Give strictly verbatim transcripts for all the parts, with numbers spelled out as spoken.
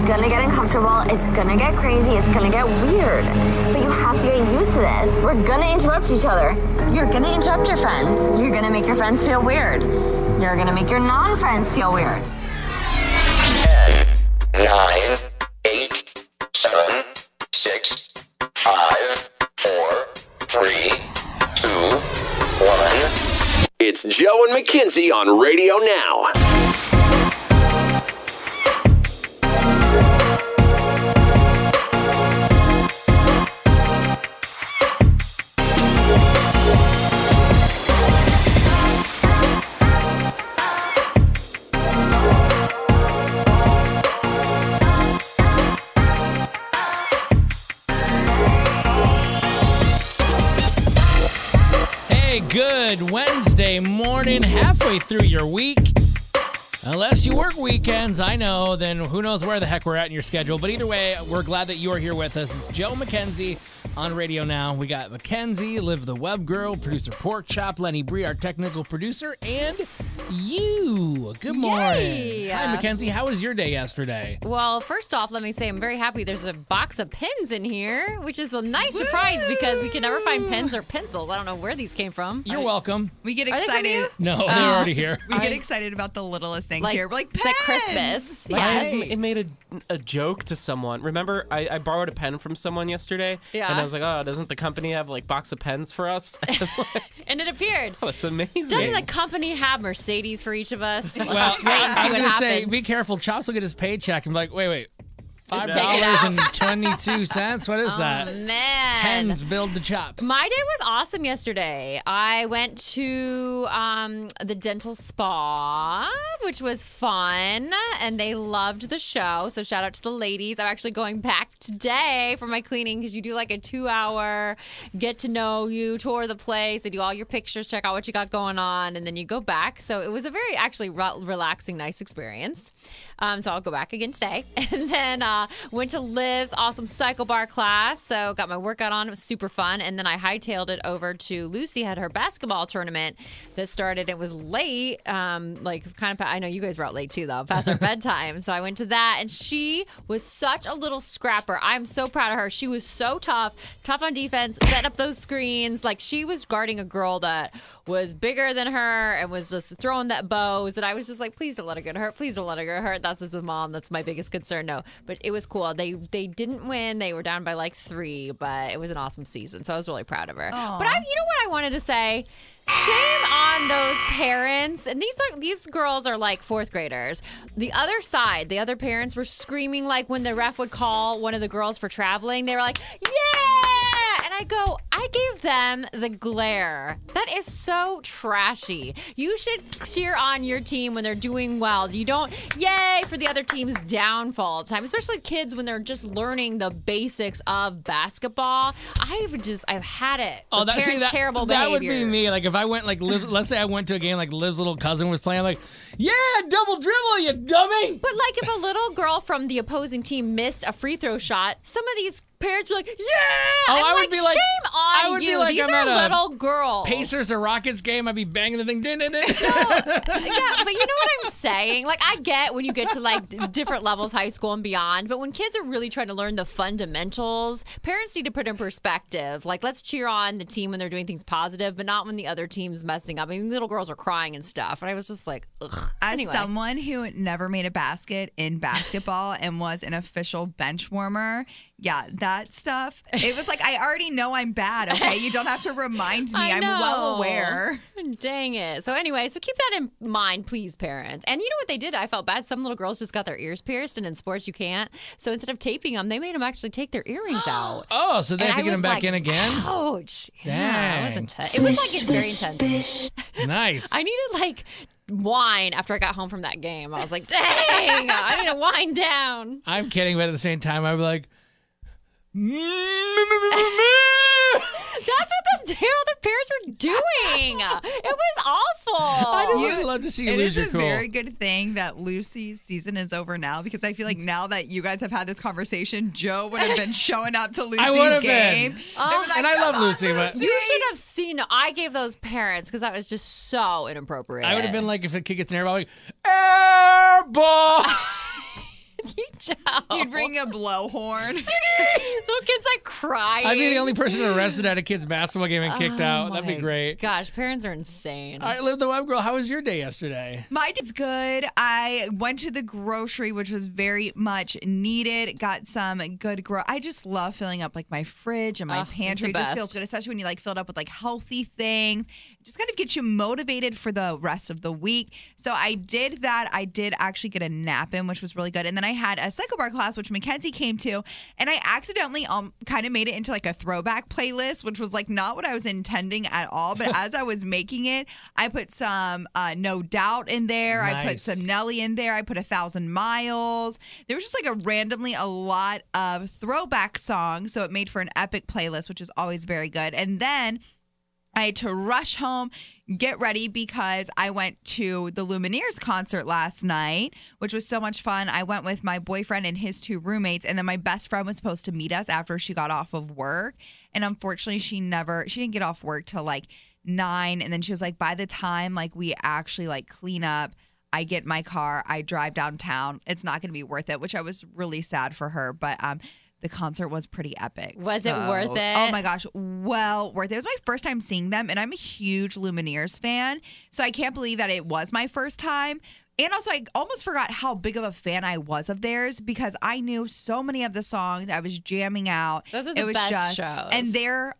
gonna get uncomfortable. It's gonna get crazy. It's gonna get weird. But you have to get used to this. We're gonna interrupt each other. You're gonna interrupt your friends. You're gonna make your friends feel weird. You're gonna make your non-friends feel weird. ten, nine, eight, seven, six, five, four, three, two, one. It's Joe and Mackenzie on Radio Now. Good Wednesday morning, halfway through your week. Unless you work weekends, I know, then who knows where the heck we're at in your schedule. But either way, we're glad that you are here with us. It's Joe Mackenzie on Radio Now. We got Mackenzie, Liv the Web Girl, producer Pork Chop, Lenny Bree, our technical producer, and you. Good morning. Yay. Hi, Mackenzie. How was your day yesterday? Well, first off, let me say I'm very happy there's a box of pens in here, which is a nice surprise because we can never find pens or pencils. I don't know where these came from. You're welcome. We get Are they from excited. you? No, they're already here. We get excited about the littlest things Like, here. We're like, it's like pens! Christmas. Like, Yeah. it, it made a, a joke to someone. Remember, I, I borrowed a pen from someone yesterday, Yeah. and I was like, "Oh, doesn't the company have like box of pens for us?" And it appeared. Oh, it's amazing. Doesn't the company have Mercedes for each of us? Let's Well, just wait and I see was what going to say, happens. be careful. Chops will get his paycheck and be like, wait, wait. Five Take it dollars out. and twenty-two cents. What is Oh, that? man. Pens build the chops. My day was awesome yesterday. I went to um, the dental spa, which was fun, and they loved the show. So shout out to the ladies. I'm actually going back today for my cleaning because you do like a two-hour get to know you, tour the place. They do all your pictures, check out what you got going on, and then you go back. So it was a very actually re- relaxing, nice experience. Um, so I'll go back again today, and then. Uh, went to Liv's awesome Cycle Bar class, so got my workout on. It was super fun. And then I hightailed it over to Lucy, had her basketball tournament that started. It was late, um, like kind of, I know you guys were out late too, though, past our bedtime. So I went to that, and she was such a little scrapper. I'm so proud of her. She was so tough, tough on defense, setting up those screens. Like, she was guarding a girl that was bigger than her and was just throwing that bows. And I was just like, please don't let her get hurt. Please don't let her get hurt. That's as a mom. That's my biggest concern. No, but it was cool. They they didn't win. They were down by like three, but it was an awesome season. So I was really proud of her. Aww. But I, you know what I wanted to say? Shame on those parents. And these are these girls are like fourth graders. The other side, the other parents were screaming like when the ref would call one of the girls for traveling. They were like, yeah! And I go, I gave them the glare. That is so trashy. You should cheer on your team when they're doing well. You don't, yay, for the other team's downfall all the time, especially kids when they're just learning the basics of basketball. I've just, I've had it. Oh, With that, see, parents' that, terrible that would behavior. be me. Like, if I went, like, Liv, let's say I went to a game, like, Liv's little cousin was playing, like, yeah, double dribble, you dummy. But like if a little girl from the opposing team missed a free throw shot, some of these parents were like, yeah! Oh, I'm I would like, be like- shame on I would you. be like, These I'm are at a little girls. Pacers or Rockets game, I'd be banging the thing. Din, din, din. Yeah, but you know what I'm saying? Like, I get when you get to like d- different levels, high school and beyond, but when kids are really trying to learn the fundamentals, parents need to put in perspective. Like, let's cheer on the team when they're doing things positive, but not when the other team's messing up. I mean, little girls are crying and stuff, and I was just like, ugh. As Anyway. someone who never made a basket in basketball and was an official bench warmer, yeah, that stuff, it was like, I already know I'm bad, okay? You don't have to remind me. I I'm know. well aware. Dang it. So anyway, so keep that in mind, please, parents. And you know what they did? I felt bad. Some little girls just got their ears pierced, and in sports you can't. So instead of taping them, they made them actually take their earrings out. Oh, so they And have to I get was them back like, in again? Ouch. Yeah, Dang. it was intense. It was like very intense. Nice. I needed like wine after I got home from that game. I was like, dang, I need to wind down. I'm kidding, but at the same time, I'd be like, That's what the hell the parents were doing. It was awful. I just would love to see you It lose is your a cool. very good thing that Lucy's season is over now, because I feel like now that you guys have had this conversation, Joe would have been showing up to Lucy's I would have game. been. Oh, They'd be and I "Come love on, Lucy, but- You should have seen. I gave those parents because that was just so inappropriate. I would have been like, if a kid gets an air ball, like, air ball. Joe. You'd bring a blowhorn. Little kids like crying. I'd be the only person arrested at a kid's basketball game and kicked Oh out. That'd be my great. Gosh, parents are insane. All right, Live the Web Girl, how was your day yesterday? My day's good. I went to the grocery, which was very much needed. Got some good gro. I just love filling up like my fridge and my Oh, it's pantry. the It just best. feels good, especially when you like fill it up with like healthy things. It just kind of gets you motivated for the rest of the week. So I did that. I did actually get a nap in, which was really good. And then I had a Psycho Bar class, which Mackenzie came to, and I accidentally um kind of made it into like a throwback playlist, which was like not what I was intending at all. But as I was making it, I put some uh, No Doubt in there. I put Nice. some Nelly in there. I put A Thousand Miles. There was just like a randomly a lot of throwback songs, so it made for an epic playlist, which is always very good. And then I had to rush home, get ready because I went to the Lumineers concert last night, which was so much fun. I went with my boyfriend and his two roommates, and then my best friend was supposed to meet us after she got off of work. And unfortunately, she never, she didn't get off work till like nine. And then she was like, by the time like we actually like clean up, I get in my car, I drive downtown, it's not going to be worth it, which I was really sad for her. But um, the concert was pretty epic. Was it So- worth it? Oh my gosh, well worth it. It was my first time seeing them, and I'm a huge Lumineers fan, so I can't believe that it was my first time. And also, I almost forgot how big of a fan I was of theirs because I knew so many of the songs. I was jamming out. Those are the it was best just, shows. And they're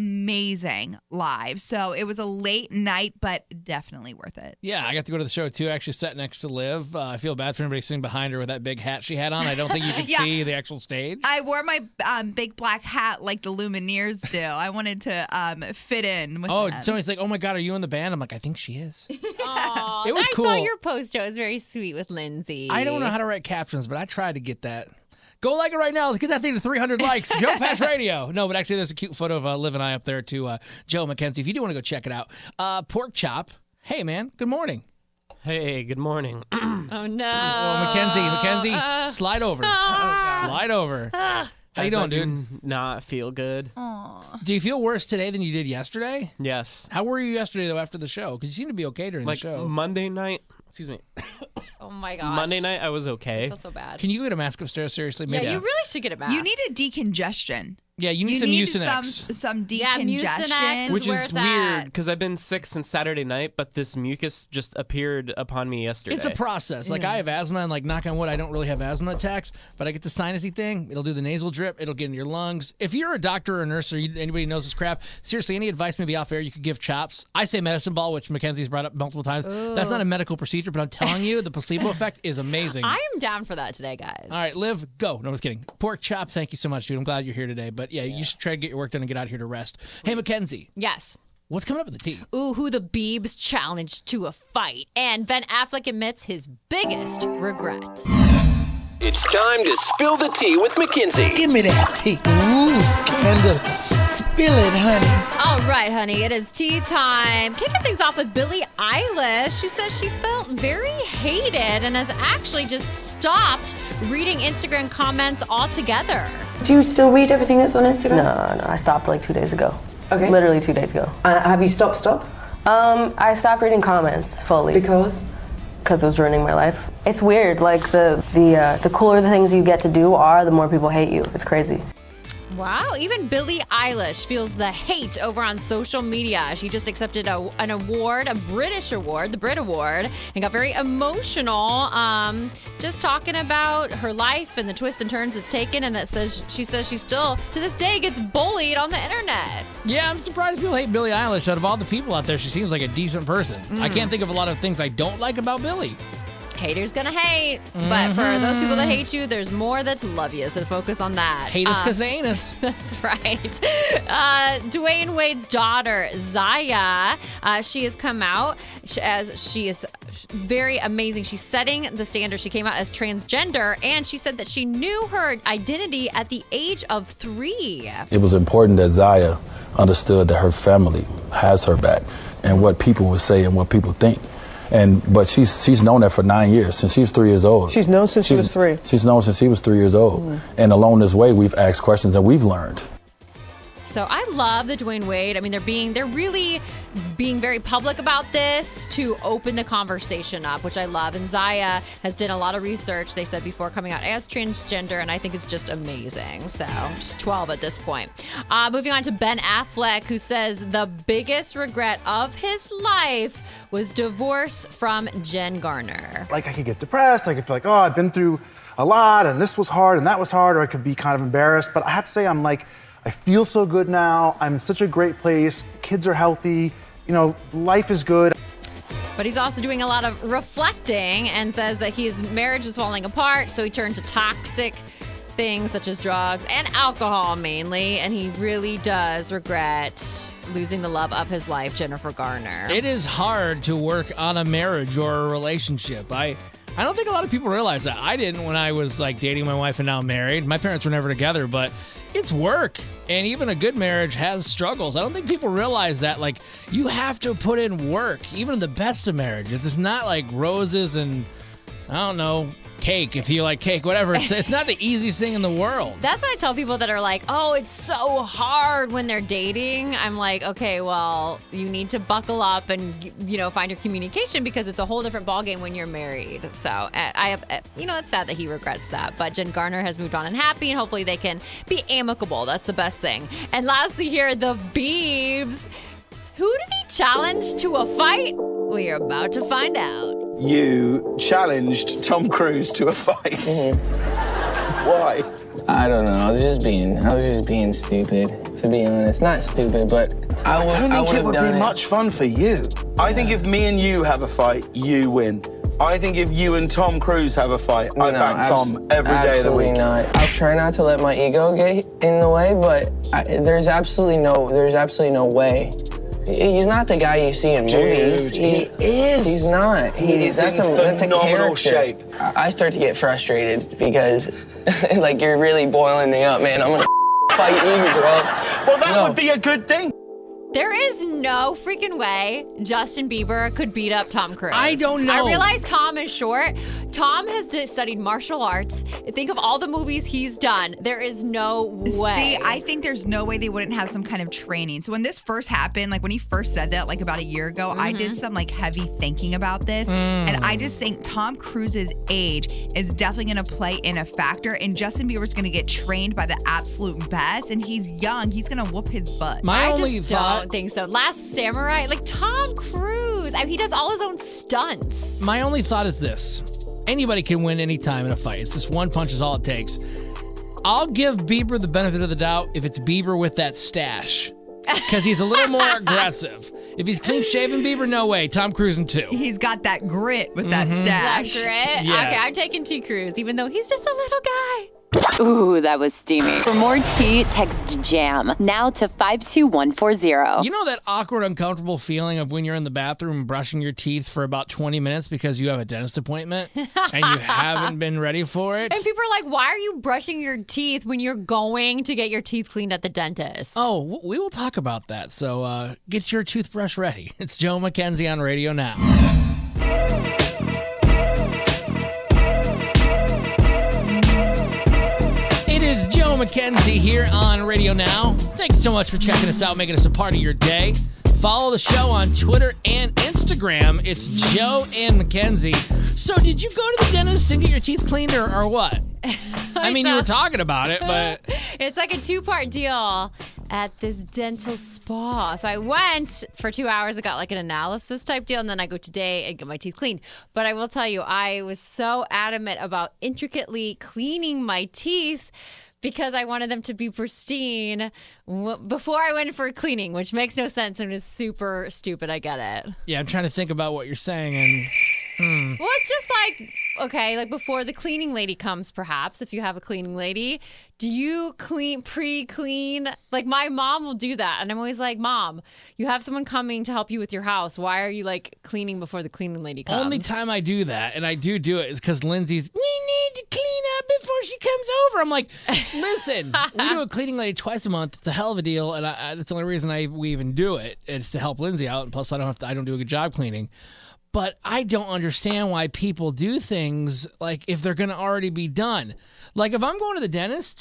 amazing live. So it was a late night, but definitely worth it. Yeah, I got to go to the show too. I actually sat next to Liv. Uh, I feel bad for anybody sitting behind her with that big hat she had on. I don't think you could Yeah. see the actual stage. I wore my um, big black hat like the Lumineers do. I wanted to um, fit in with Oh, them. somebody's like, "Oh my God, are you in the band?" I'm like, "I think she is." Aw, It was I cool. saw your post. It was very sweet with Lindsay. I don't know how to write captions, but I tried to get that. Go like it right now. Let's get that thing to three hundred likes. Joe Pass Radio. No, but actually, there's a cute photo of uh, Liv and I up there to uh, Joe Mackenzie. If you do want to go check it out. Uh, Pork Chop. Hey, man. Good morning. Hey, good morning. Oh no. Oh, Mackenzie. Mackenzie, Uh, slide over. Slide over. How you As doing, I do dude? Not feel good. Do you feel worse today than you did yesterday? Yes. How were you yesterday, though, after the show? Because you seem to be okay during Like the show. Monday night. Excuse me. Oh my gosh. Monday night, I was I okay. feel so bad. Can you get a mask upstairs? Seriously? yeah, Maybe. you really should get a mask. You need a decongestion. Yeah, you need You some need Mucinex. some some Yeah, decongestion. Mucinex is Which where is it's weird at. because I've been sick since Saturday night, but this mucus just appeared upon me yesterday. It's a process. Like I have asthma, and like knock on wood, I don't really have asthma attacks, but I get the sinusy thing. It'll do the nasal drip. It'll get in your lungs. If you're a doctor or a nurse or you, anybody knows this crap, seriously, any advice maybe off air you could give Chops. I say medicine ball, which Mackenzie's brought up multiple times. That's not a medical procedure, but I'm telling you, the placebo effect is amazing. I am down for that today, guys. All right, Liv, go. No, I was kidding. Pork Chop, thank you so much, dude. I'm glad you're here today. But yeah, you should try to get your work done and get out here to rest. Hey, Mackenzie, Yes. what's coming up in the tea? Ooh, who the Biebs challenged to a fight. And Ben Affleck admits his biggest regret. It's time to spill the tea with Mackenzie. Give me that tea. Ooh, scandalous. Spill it, honey. All right, honey, it is tea time. Kicking things off with Billie Eilish, who says she felt very hated and has actually just stopped reading Instagram comments altogether. Do you still read everything that's on Instagram? No, no, I stopped like two days ago. Okay. Literally two days ago. Uh, have you stopped, stop? Um, I stopped reading comments fully. Because? Because it was ruining my life. It's weird, like the, the, uh, the cooler the things you get to do are, the more people hate you. It's crazy. Wow, even Billie Eilish feels the hate over on social media. She just accepted a, an award, a British award, the Brit Award, and got very emotional, um, just talking about her life and the twists and turns it's taken. And that says she says she still, to this day, gets bullied on the internet. Yeah, I'm surprised people hate Billie Eilish. Out of all the people out there, she seems like a decent person. I can't think of a lot of things I don't like about Billie. Haters gonna hate, but for those people that hate you, there's more that love you. So focus on that. Hate us Uh, because they ain't us. That's right. Uh, Dwayne Wade's daughter, Zaya, uh, she has come out sh- as she is very amazing. She's setting the standard. She came out as transgender, and she said that she knew her identity at the age of three. It was important that Zaya understood that her family has her back and what people would say and what people think. And but she's she's known that for nine years, since she was three years old. She's known since she was three. She's known since she was three years old. And along this way, we've asked questions and we've learned. So I love the Dwayne Wade. I mean, they're being, they're really being very public about this to open the conversation up, which I love. And Zaya has done a lot of research, they said, before coming out as transgender, and I think it's just amazing. So she's twelve at this point. Uh, moving on to Ben Affleck, who says the biggest regret of his life was divorce from Jen Garner. Like, I could get depressed. I could feel like, oh, I've been through a lot, and this was hard, and that was hard, or I could be kind of embarrassed. But I have to say, I'm like, I feel so good now. I'm in such a great place. Kids are healthy. You know, life is good. But he's also doing a lot of reflecting and says that his marriage is falling apart, so he turned to toxic things such as drugs and alcohol mainly, and he really does regret losing the love of his life, Jennifer Garner. It is hard to work on a marriage or a relationship. I I don't think a lot of people realize that. I didn't when I was like dating my wife and now married. My parents were never together, but it's work. And even a good marriage has struggles. I don't think people realize that. Like, you have to put in work, even in the best of marriages. It's not like roses and, I don't know, cake, if you like cake, whatever. It's, it's not the easiest thing in the world. That's what I tell people that are like, oh, it's so hard when they're dating. I'm like, okay, well, you need to buckle up and, you know, find your communication, because it's a whole different ballgame when you're married. So I have, you know, it's sad that he regrets that. But Jen Garner has moved on and happy, and hopefully they can be amicable. That's the best thing. And lastly here, the Biebs. Who did he challenge to a fight? We're about to find out. You challenged Tom Cruise to a fight. Mm-hmm. Why? I don't know. I was just being, I was just being stupid, to be honest. Not stupid, but I would. I don't I think would it would done be it. much fun for you. I think if me and you have a fight, you win. I think if you and Tom Cruise have a fight, I No, back abs- Tom every day of the week. Absolutely not. I'll try not to let my ego get in the way, but I, there's absolutely no, there's absolutely no way. He's not the guy you see in Dude, movies. he is. He's not. He is that's in a, that's a phenomenal character. shape. I I start to get frustrated because, like, you're really boiling me up, man. I'm gonna fight you, bro. Well, that No. would be a good thing. There is no freaking way Justin Bieber could beat up Tom Cruise. I don't know. I realize Tom is short. Tom has d- studied martial arts. Think of all the movies he's done. There is no way. See, I think there's no way they wouldn't have some kind of training. So when this first happened, like when he first said that, like about a year ago, I did some like heavy thinking about this. Mm. And I just think Tom Cruise's age is definitely going to play in a factor. And Justin Bieber's going to get trained by the absolute best. And he's young. He's going to whoop his butt. My I only just thought, don't think so. Last Samurai, like Tom Cruise, I mean, he does all his own stunts. my only thought is this. Anybody can win any time in a fight. It's just one punch is all it takes. I'll give Bieber the benefit of the doubt if it's Bieber with that stash, because he's a little more aggressive. If he's clean-shaven Bieber, no way. Tom Cruise in two. He's got that grit with that Mhm. That stash. grit? Yeah. Okay, I'm taking T. Cruise, even though he's just a little guy. Ooh, that was steamy. For more tea, text JAM now to five two one four zero. You know that awkward, uncomfortable feeling of when you're in the bathroom brushing your teeth for about twenty minutes because you have a dentist appointment and you haven't been ready for it? And people are like, why are you brushing your teeth when you're going to get your teeth cleaned at the dentist? Oh, w- we will talk about that. So uh, get your toothbrush ready. It's Joe McKenzie on Radio Now. It is Joe McKenzie here on Radio Now. Thanks so much for checking us out, making us a part of your day. Follow the show on Twitter and Instagram. It's Joe and McKenzie. So did you go to the dentist and get your teeth cleaned or, or what? I mean, you were talking about it, but... It's like a two-part deal at this dental spa. So I went for two hours. I got like an analysis type deal, and then I go today and get my teeth cleaned. But I will tell you, I was so adamant about intricately cleaning my teeth because I wanted them to be pristine w- before I went for cleaning, which makes no sense and is super stupid. I get it. Yeah, I'm trying to think about what you're saying, and... Hmm. Well, it's just like, okay, like before the cleaning lady comes, perhaps, if you have a cleaning lady, do you clean, pre-clean? Like my mom will do that. And I'm always like, Mom, you have someone coming to help you with your house. Why are you like cleaning before the cleaning lady comes? Only time I do that, and I do do it, is because Lindsay's, we need to clean up before she comes over. I'm like, listen, we do a cleaning lady twice a month. It's a hell of a deal, and I, I, that's the only reason I we even do it. It's to help Lindsay out, and plus I don't have to, I don't do a good job cleaning. But I don't understand why people do things like if they're going to already be done. Like if I'm going to the dentist,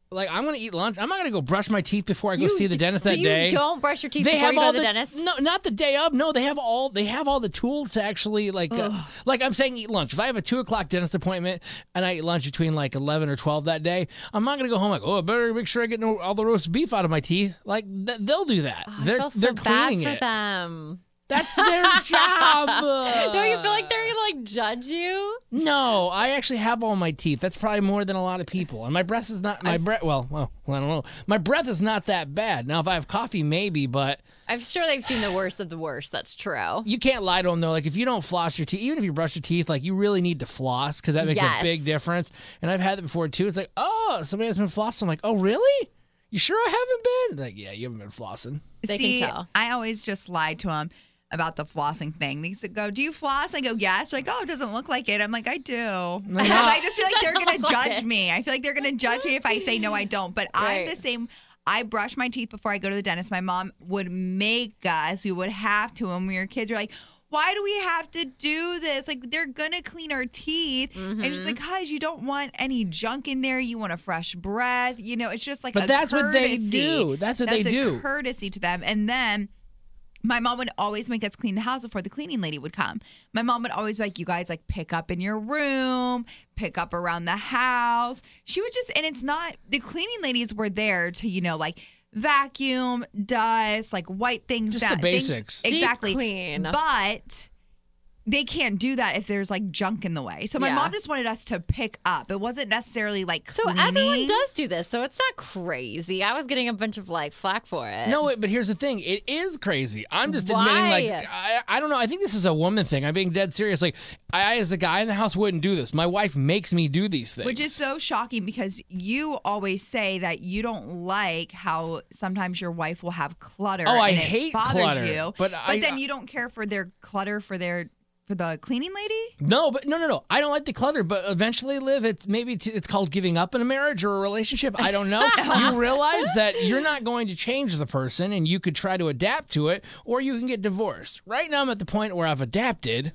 like I'm gonna eat lunch. I'm not gonna go brush my teeth before I go You see the d- dentist so that you day. don't brush your teeth They before have you go all to the the dentist? No, not the day of. No, they have all they have all the tools to actually like uh, like I'm saying eat lunch. If I have a two o'clock dentist appointment and I eat lunch between like eleven or twelve that day, I'm not gonna go home like oh I better make sure I get no, all the roast beef out of my teeth. Like th- they'll do that. Oh, I they're feel so they're bad cleaning for it. them. That's their job. Don't you feel like they're gonna like judge you? No, I actually have all my teeth. That's probably more than a lot of people. And my breath is not my breath. Well, well, I don't know. My breath is not that bad. Now, if I have coffee, maybe, but I'm sure they've seen the worst of the worst. That's true. you can't lie to them though. Like if you don't floss your teeth, even if you brush your teeth, like you really need to floss because that makes Yes. a big difference. And I've had it before too. It's like, oh, somebody has been flossing. I'm like, oh, really? You sure I haven't been? Like, yeah, you haven't been flossing. They See, can tell. I always just lie to them about the flossing thing. They used to go, do you floss? I go, yes. They're like, oh, it doesn't look like it. I'm like, I do. Because I just feel like they're Doesn't going to look like judge it. me. I feel like they're going to judge me if I say no, I don't. But I'm Right. the same. I brush my teeth before I go to the dentist. My mom would make us. We would have to when we were kids. We're like, why do we have to do this? Like, they're going to clean our teeth. And just like, guys, you don't want any junk in there. You want a fresh breath. You know, it's just like But a that's what they courtesy. do. That's what they That's a do. courtesy to them. And then my mom would always make us clean the house before the cleaning lady would come. My mom would always be like, you guys like pick up in your room, pick up around the house. She would just, and it's not, the cleaning ladies were there to, you know, like vacuum, dust, like wipe things Just the down. things- basics. Deep exactly. clean. But they can't do that if there's like junk in the way. So my Yeah. mom just wanted us to pick up. It wasn't necessarily like So cleaning. everyone does do this, so it's not crazy. I was getting a bunch of like flack for it. No, wait, but here's the thing. It is crazy. I'm just admitting, Why? like, I, I don't know. I think this is a woman thing. I'm being dead serious. Like, I, as a guy in the house, wouldn't do this. My wife makes me do these things. Which is so shocking because you always say that you don't like how sometimes your wife will have clutter. Oh, I and it hate bothers clutter, You, but I- then you don't care for their clutter for their for the cleaning lady. No, but no, no, no. I don't like the clutter, but eventually, Liv, it's maybe it's, it's called giving up in a marriage or a relationship. I don't know. You realize that you're not going to change the person and you could try to adapt to it or you can get divorced. Right now, I'm at the point where I've adapted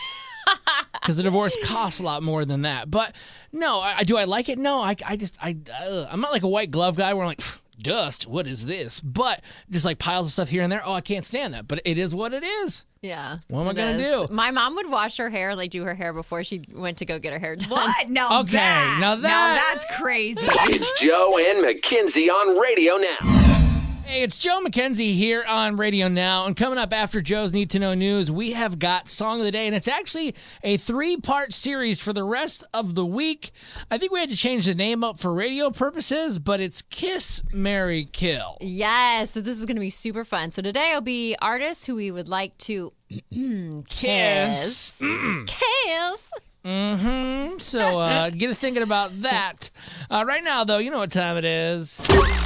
because the divorce costs a lot more than that. But no, I, do I like it? No, I, I just, I, uh, I'm not like a white glove guy where I'm like, dust, what is this? But just like piles of stuff here and there. Oh, I can't stand that. But it is what it is. Yeah. What am I it going to is. do? My mom would wash her hair, like do her hair before she went to go get her hair done. What? No. Okay, that, now that- that's crazy. It's Joe and Mackenzie on Radio Now. Hey, it's Joe Mackenzie here on Radio Now. And coming up after Joe's Need to Know News, we have got Song of the Day. And it's actually a three-part series for the rest of the week. I think we had to change the name up for radio purposes, but it's Kiss, Marry, Kill. Yes, so this is going to be super fun. So today will be artists who we would like to Kiss. kiss. Kiss. Mm-hmm. So uh, get to thinking about that. Uh, right now, though, you know what time it is.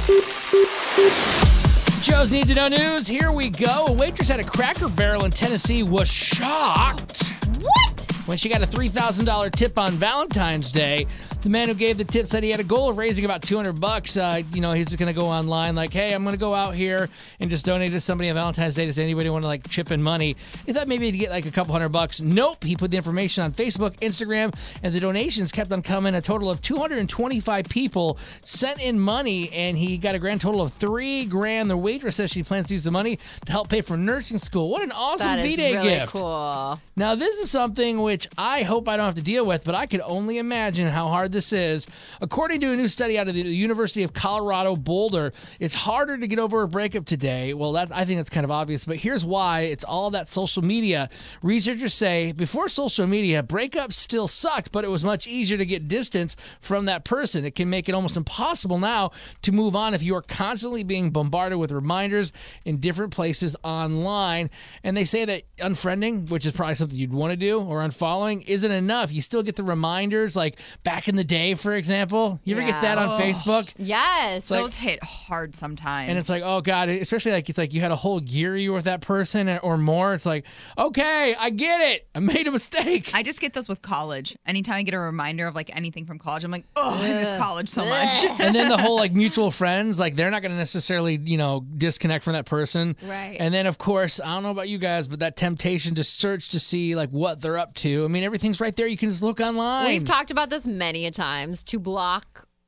Joe's Need to Know News. Here we go. A waitress at a Cracker Barrel in Tennessee was shocked. What? When she got a three thousand dollars tip on Valentine's Day. The man who gave the tip said he had a goal of raising about two hundred bucks. Uh, you know, he's just going to go online like, hey, I'm going to go out here and just donate to somebody on Valentine's Day. Does anybody want to like chip in money? He thought maybe he'd get like a couple hundred bucks. Nope. He put the information on Facebook, Instagram, and the donations kept on coming. A total of two hundred twenty-five people sent in money, and he got a grand total of three grand. The waitress says she plans to use the money to help pay for nursing school. What an awesome That is V-Day really gift. cool. Now, this is something which I hope I don't have to deal with, but I could only imagine how hard this is. According to a new study out of the University of Colorado Boulder, it's harder to get over a breakup today. Well, that, I think that's kind of obvious, but here's why. It's all that social media. Researchers say before social media, breakups still sucked, but it was much easier to get distance from that person. It can make it almost impossible now to move on if you are constantly being bombarded with reminders in different places online. And they say that unfriending, which is probably something you'd want to do, or unfollowing, isn't enough. You still get the reminders, like back in the day, for example. You ever get that on Oh. Facebook? Yes. like- Those hit hard sometimes. And it's like, oh God, especially like it's like you had a whole year you were with that person or more. It's like, okay, I get it. I made a mistake. I just get those with college. Anytime I get a reminder of like anything from college, I'm like, oh, I miss college so much. And then the whole like mutual friends, like they're not going to necessarily, you know, disconnect from that person. Right. And then of course, I don't know about you guys, but that temptation to search to see like what they're up to. I mean, everything's right there. You can just look online. We've talked about this many a times. To block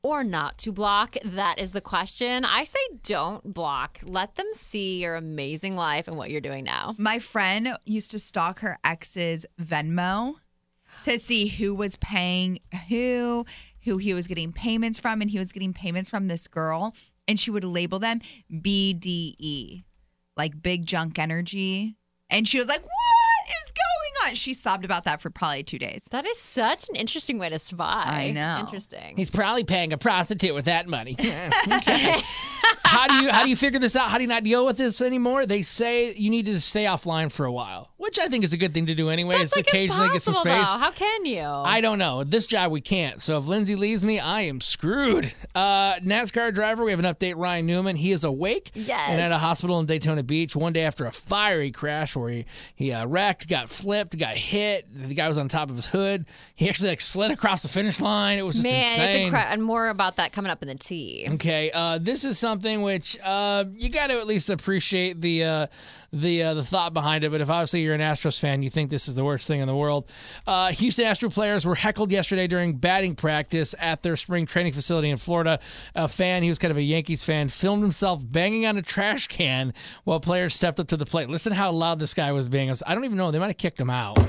or not to block? That is the question. I say don't block. Let them see your amazing life and what you're doing now. My friend used to stalk her ex's Venmo to see who was paying who, who he was getting payments from, and he was getting payments from this girl, and she would label them B D E, like big junk energy. And she was like, what is going on? She sobbed about that for probably two days. That is such an interesting way to spy. I know. Interesting. He's probably paying a prostitute with that money. Yeah, okay. How do you how do you figure this out? How do you not deal with this anymore? They say you need to stay offline for a while, which I think is a good thing to do anyway. That's it's like occasionally get some impossible, space. though. How can you? I don't know. This job we can't. So if Lindsay leaves me, I am screwed. Uh, NASCAR driver, we have an update. Ryan Newman, he is awake Yes. and at a hospital in Daytona Beach one day after a fiery crash where he he uh, wrecked, got flipped, got hit. The guy was on top of his hood. He actually like slid across the finish line. It was just Man, insane. it's incredible. And more about that coming up in the tea. Okay, uh, this is something which uh, you got to at least appreciate the uh, the uh, the thought behind it. But if obviously you're an Astros fan, you think this is the worst thing in the world. Uh, Houston Astros players were heckled yesterday during batting practice at their spring training facility in Florida. A fan, he was kind of a Yankees fan, filmed himself banging on a trash can while players stepped up to the plate. Listen how loud this guy was being. I don't even know. They might have kicked him out.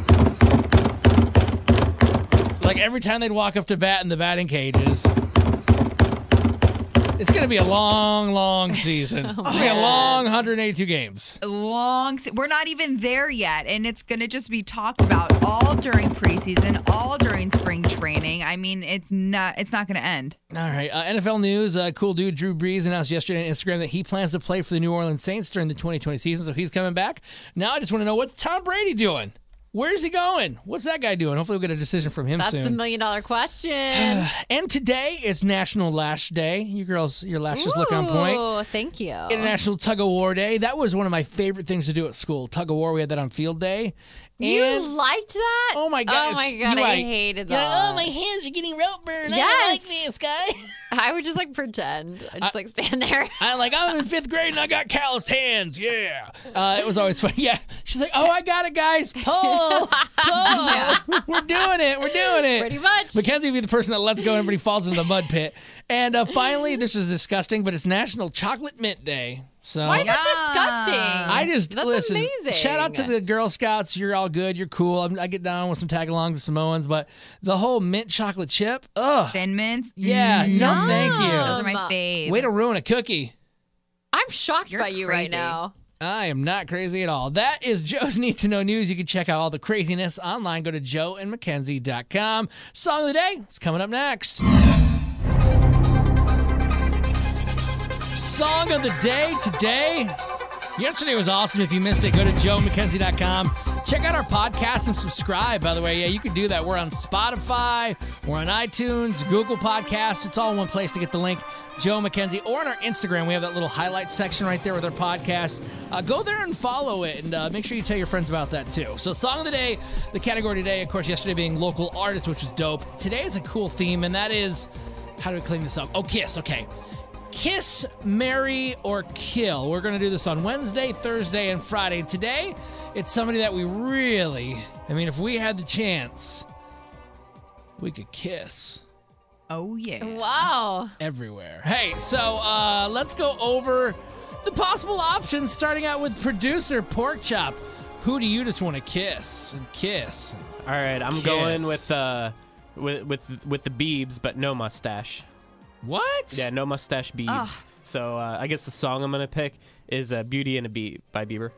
Like every time they'd walk up to bat in the batting cages. It's going to be a long, long season. It's going to be a long one hundred eighty-two games. Long. se- We're not even there yet, and it's going to just be talked about all during preseason, all during spring training. I mean, it's not. It's not going to end. All right. Uh, N F L news. Uh, cool dude Drew Brees announced yesterday on Instagram that he plans to play for the New Orleans Saints during the twenty twenty season, so he's coming back. Now I just want to know, what's Tom Brady doing? Where's he going? What's that guy doing? Hopefully we'll get a decision from him That's soon. the million dollar question. And today is National Lash Day. You girls, your lashes look on point. Oh, thank you. International Tug of War Day. That was one of my favorite things to do at school. Tug of War. We had that on field day. You And- liked that? Oh my god! Oh my god! You're I right. hated You're that. like, oh, my hands are getting rope burn. I Yes. don't like this, guy. I would just like pretend. I just like stand there. I'm like, I'm in fifth grade and I got calloused hands. Yeah. Uh, it was always fun. Yeah. She's like, oh, I got it, guys. Pull. Pull. We're doing it. We're doing it. Pretty much. Mackenzie would be the person that lets go and everybody falls into the mud pit. And uh, finally, this is disgusting, but it's National Chocolate Mint Day. So Why is that disgusting? I just That's listen. amazing. Shout out to the Girl Scouts. You're all good. You're cool. I'm, I get down with some tag along to Samoans, but the whole mint chocolate chip, ugh. Thin mints. Yeah, no, Yum. thank you. Those are my fave. Way to ruin a cookie. I'm shocked You're by you right crazy. now. I am not crazy at all. That is Joe's Need to Know News. You can check out all the craziness online. Go to joe and mackenzie dot com. Song of the day is coming up next. Song of the day today. Yesterday was awesome. If you missed it, go to joe mackenzie dot com. Check out our podcast and subscribe, by the way. Yeah, you can do that. We're on Spotify. We're on iTunes, Google Podcast. It's all in one place to get the link. Joe Mackenzie. Or on our Instagram, we have that little highlight section right there with our podcast. Uh, go there and follow it, and uh, make sure you tell your friends about that, too. So Song of the Day, the category today, of course, yesterday being local artists, which is dope. Today is a cool theme, and that is, how do we clean this up? Oh, Kiss. Okay. Kiss, marry, or kill. We're going to do this on Wednesday, Thursday, and Friday. Today, it's somebody that we really, I mean, if we had the chance, we could kiss. Oh, yeah. Wow. Everywhere. Hey, so uh, let's go over the possible options, starting out with producer Pork Chop. Who do you just want to kiss and kiss? All right, I'm Kiss. going with uh, with with with the Biebs, but no mustache. What? Yeah, no mustache Biebs. Ugh. So uh, I guess the song I'm gonna pick is uh, "Beauty and a Beat" by Bieber.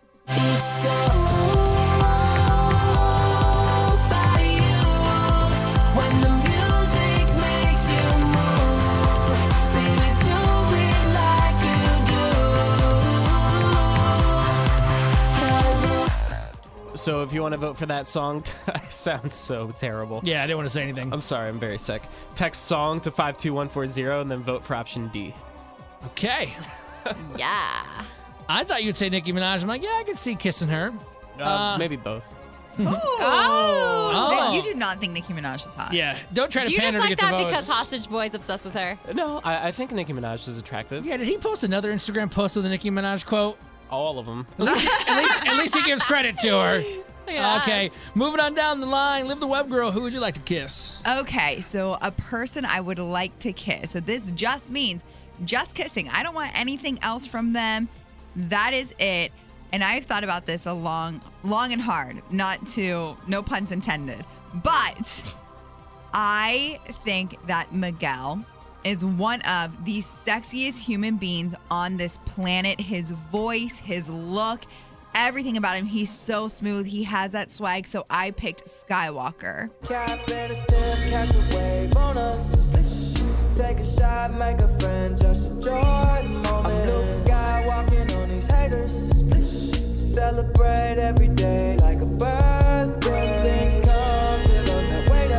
So if you want to vote for that song, I sound so terrible. Yeah, I didn't want to say anything. I'm sorry, I'm very sick. Text song to five two one four zero and then vote for option D. Okay. Yeah. I thought you'd say Nicki Minaj. I'm like, yeah, I could see kissing her. Uh, Uh, maybe both. Oh. Oh. You do not think Nicki Minaj is hot. Yeah, don't try to Do you just pander to like get the that votes. because Hostage Boy's obsessed with her? No, I, I think Nicki Minaj is attractive. Yeah, did he post another Instagram post with a Nicki Minaj quote? All of them. At least, at least, at least he gives credit to her. Yes. Okay, moving on down the line. Live the Web Girl. Who would you like to kiss? Okay, so a person I would like to kiss. So this just means just kissing. I don't want anything else from them. That is it. And I've thought about this a long, long and hard. Not to, no puns intended. But I think that Miguel is one of the sexiest human beings on this planet. His voice, his look, everything about him. He's so smooth. He has that swag. So I picked Skywalker. Take a shot, make a friend, just enjoy the moment. I'm Luke Skywalking on these haters. Celebrate every day like a birthday. Things come to those that wait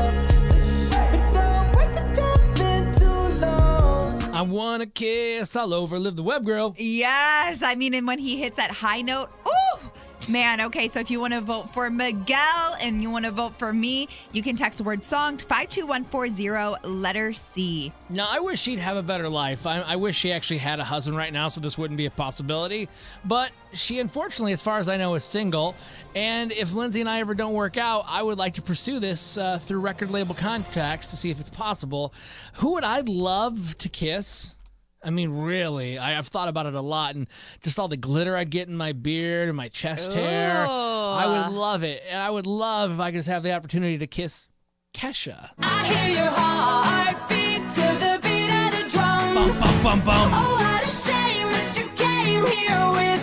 up. But don't wait to jump in too long. I want to kiss all over. Live the Web Girl. Yes. I mean, and when he hits that high note, ooh. Man, okay, so if you want to vote for Miguel and you want to vote for me, you can text the word song to five two one four zero, letter C. Now, I wish she'd have a better life. I, I wish she actually had a husband right now, so this wouldn't be a possibility. But she, unfortunately, as far as I know, is single. And if Lindsay and I ever don't work out, I would like to pursue this uh, through record label contacts to see if it's possible. Who would I love to kiss? I mean, really, I, I've thought about it a lot, and just all the glitter I'd get in my beard and my chest hair. I would love it. And I would love if I could just have the opportunity to kiss Kesha. I hear your heart beat to the beat of the drums. Bum, bum, bum, bum. Oh, what a shame that you came here with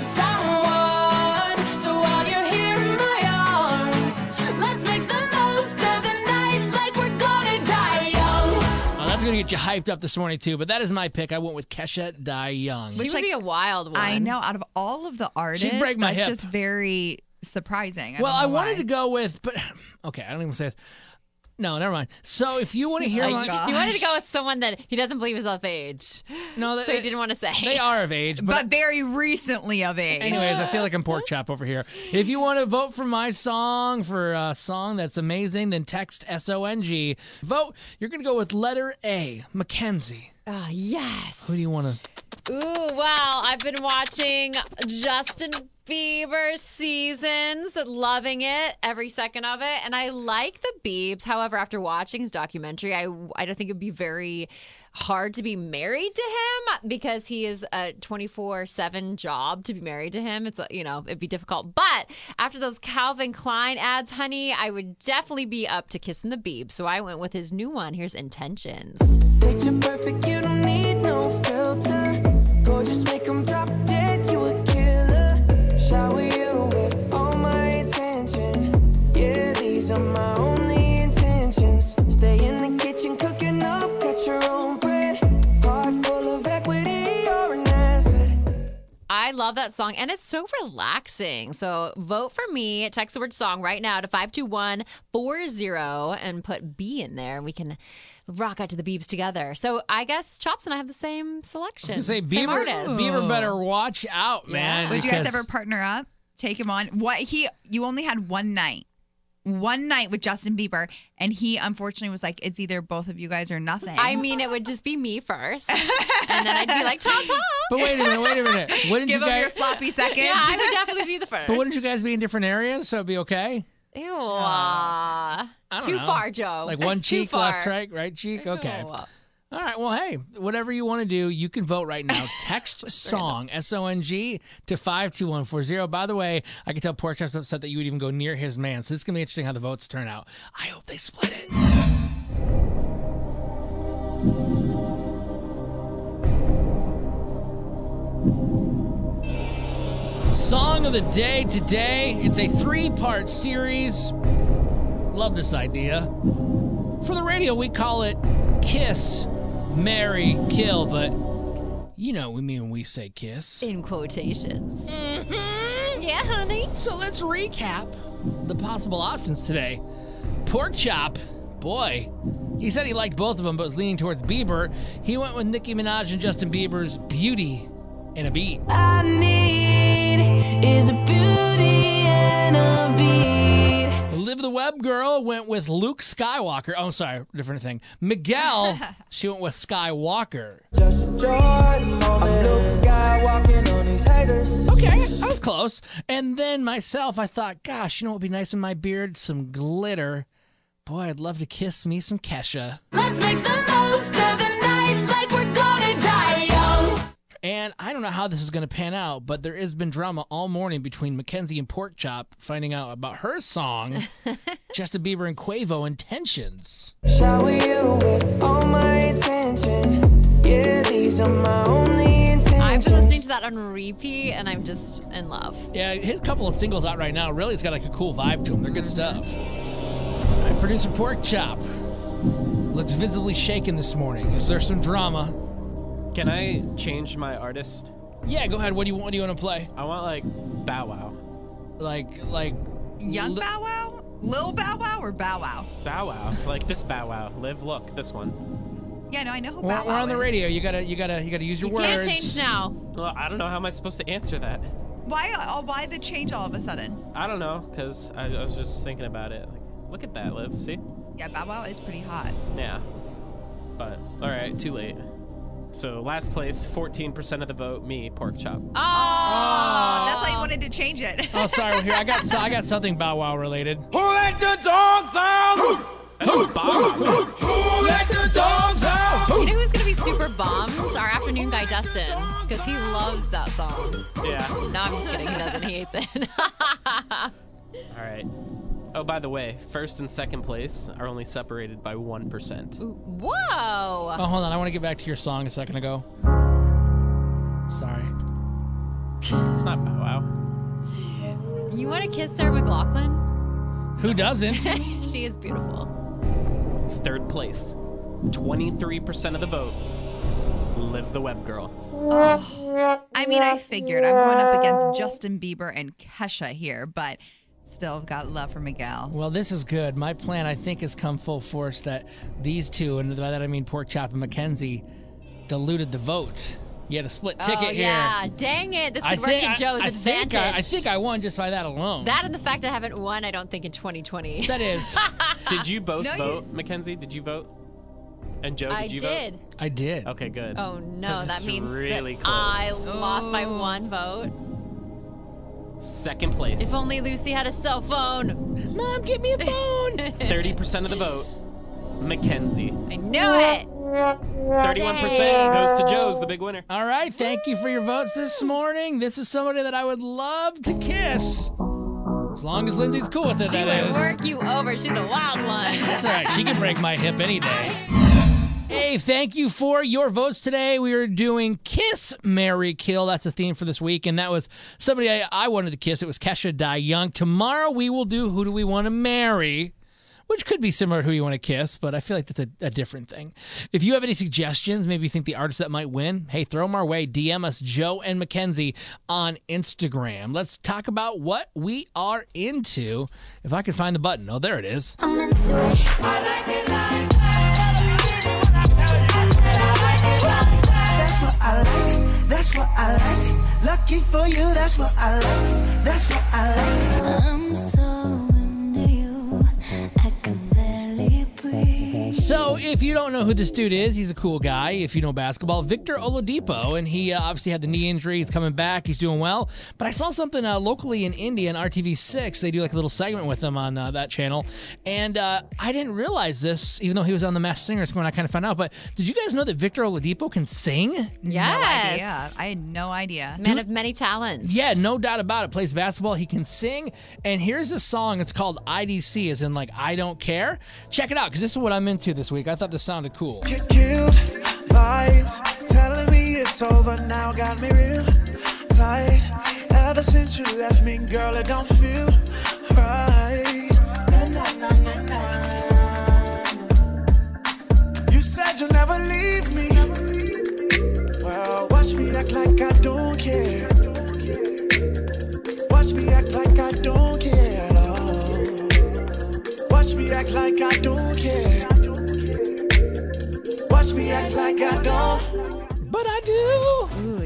someone. So while you're here in my arms, let's make the most of the night like we're gonna die young. Oh, that's going to get you hyped up this morning, too. But that is my pick. I went with Kesha Die Young. She would be a wild one. I know. Out of all of the artists, She'd break my that's hip. just very surprising. I Well, don't I know wanted why. to go with, but okay, I don't even say this. No, never mind. So if you want to hear Oh, my, you, you wanted to go with someone that he doesn't believe is of age. No, that- so he didn't want to say. They are of age, But, but, very recently of age. anyways, I feel like I'm pork chop over here. If you want to vote for my song, for a song that's amazing, then text S O N G. Vote. You're going to go with letter A, Mackenzie. Oh, yes. Who do you want to? Ooh, wow. I've been watching Justin Bieber seasons, loving it, every second of it. And I like the Biebs. However, after watching his documentary, I, I don't think it'd be very hard to be married to him because he is a twenty-four seven job to be married to him. It's, you know, it'd be difficult. But after those Calvin Klein ads, honey, I would definitely be up to kissing the Biebs. So I went with his new one. Here's Intentions. Picture perfect, you don't need no filter. Gorgeous, make them drop dead, you a killer. Shower you with all my attention. Yeah, these are my only intentions. Stay in the kitchen, cooking up, cut your own bread. Heart full of equity, you're an asset. I love that song, and it's so relaxing. So vote for me. Text the word song right now to five two one four zero and put B in there, and we can rock out to the Biebs together. So I guess Chops and I have the same selection. I was going to say, same Bieber, artist. Bieber better watch out, man. Would you guys because- ever partner up? Take him on? What he? You only had one night. One night with Justin Bieber, and he unfortunately was like, it's either both of you guys or nothing. I mean, it would just be me first, and then I'd be like, Tom, Tom. But wait a minute, wait a minute. Wouldn't Give you him guys? your sloppy seconds. Yeah, I would definitely be the first. But wouldn't you guys be in different areas, so it'd be okay? Ew. Uh, I don't too know. far, Joe. Like one Too cheek, far. left, right, right cheek. Okay. Ew. All right. Well, hey, whatever you want to do, you can vote right now. Text song S O N G to five two one four zero. By the way, I can tell Pork Chop's upset that you would even go near his man. So it's gonna be interesting how the votes turn out. I hope they split it. Song of the day today. It's a three-part series. Love this idea. For the radio, we call it Kiss, Marry, Kill, but you know what we mean when we say kiss. In quotations. Mm-hmm. Yeah, honey. So let's recap the possible options today. Pork Chop, boy, he said he liked both of them, but was leaning towards Bieber. He went with Nicki Minaj and Justin Bieber's Beauty and a Beat. I need is a beauty and a beat. Live Live the Web Girl went with Luke Skywalker. Oh, sorry, different thing. Miguel, she went with Skywalker. Just enjoy the moment. I'm Luke Skywalking on these haters. Okay, I was close. And then myself, I thought, gosh, you know what would be nice in my beard? Some glitter. Boy, I'd love to kiss me some Kesha. Let's make the most of the night like we're gonna die young. And I don't know how this is going to pan out, but there has been drama all morning between Mackenzie and Porkchop finding out about her song, Justin Bieber and Quavo, Intentions. Shower you with all my attention. Yeah, these are my only intentions. I've been listening to that on repeat, and I'm just in love. Yeah, his couple of singles out right now, really, it's got like a cool vibe to them. They're good stuff. All right, producer Porkchop looks visibly shaken this morning. Is there some drama? Can I change my artist? Yeah, go ahead. What do you want? What do you want to play? I want like Bow Wow. Like like Young li- Bow Wow? Lil Bow Wow or Bow Wow? Bow Wow. Like this Bow Wow. Live, look, this one. Yeah, no, I know who We're, Bow Wow we're on the is. radio. You gotta you gotta you gotta use your You words. can't change now. Well, I don't know. How am I supposed to answer that? Why? Uh, why the change all of a sudden? I don't know, cause I, I was just thinking about it. Like, look at that, Liv. See? Yeah, Bow Wow is pretty hot. Yeah. But all right, too late. So last place, fourteen percent of the vote, me, Porkchop. Oh, Oh, that's why you wanted to change it. Oh, sorry. Here, I got so, I got something Bow Wow related. Who let the dogs out? That's Bow Wow. Who let the dogs out? You know who's gonna be super bummed? Our afternoon guy Dustin, because he loves that song. Yeah. No, I'm just kidding. He doesn't. He hates it. All right. Oh, by the way, first and second place are only separated by one percent. Whoa. Oh, hold on. I want to get back to your song a second ago. Sorry. It's not Bow Wow. You want to kiss Sarah McLachlan? Who doesn't? She is beautiful. Third place, twenty-three percent of the vote, Live the Web Girl. Oh, I mean, I figured I'm going up against Justin Bieber and Kesha here, but still got love for Miguel. Well, this is good. My plan, I think, has come full force that these two, and by that I mean Porkchop and Mackenzie, diluted the vote. You had a split ticket oh, here. yeah. Dang it. This I could work think, to Joe's I, I advantage. Think I, I think I won just by that alone. That and the fact I haven't won, I don't think, in twenty twenty. That is. Did you both No, you- vote, Mackenzie? Did you vote? And Joe, did I you did. vote? I did. Okay, good. Oh, no. 'Cause That it's means really that close. I lost by one vote. Second place, If only Lucy had a cell phone. Mom, get me a phone. thirty percent of the vote, Mackenzie. I knew it. thirty-one percent goes to Joe's, the big winner. All right. Thank you for your votes this morning. This is somebody that I would love to kiss. As long as Lindsay's cool with it, She that would is. work you over. She's a wild one. That's all right. She can break my hip any day. Hey, thank you for your votes today. We are doing Kiss, Marry, Kill. That's the theme for this week. And that was somebody I, I wanted to kiss. It was Kesha Die Young. Tomorrow we will do Who Do We Want to Marry, which could be similar to Who You Want to Kiss, but I feel like that's a, a different thing. If you have any suggestions, maybe you think the artist that might win, hey, throw them our way. D M us, Joe and Mackenzie, on Instagram. Let's talk about what we are into. If I can find the button. Oh, there it is. I'm into it. I like it like that's what I like. That's what I like. Lucky for you, that's what I like. That's what I like. I'm so into you. I can barely breathe. So, if you don't know who this dude is, he's a cool guy. If you know basketball, Victor Oladipo, and he uh, obviously had the knee injury. He's coming back. He's doing well. But I saw something uh, locally in India on R T V six. They do like a little segment with him on uh, that channel, and uh, I didn't realize this, even though he was on The Masked Singer. It's when I kind of found out. But did you guys know that Victor Oladipo can sing? Yes. No idea. I had no idea. Man of many talents. Yeah, no doubt about it. Plays basketball. He can sing. And here's a song. It's called I D C, as in like I Don't Care. Check it out, because this is what I'm into this week. I thought this sounded cool. Get killed, vibes, telling me it's over now, got me real tight. Ever since you left me, girl, it don't feel right. Na, na, na, na, na. You said you'll never leave me. Well, watch me act like I don't care. Watch me act like I don't care at all. Watch me act like I don't care. Watch me act like I don't. But I do. Ooh, yeah.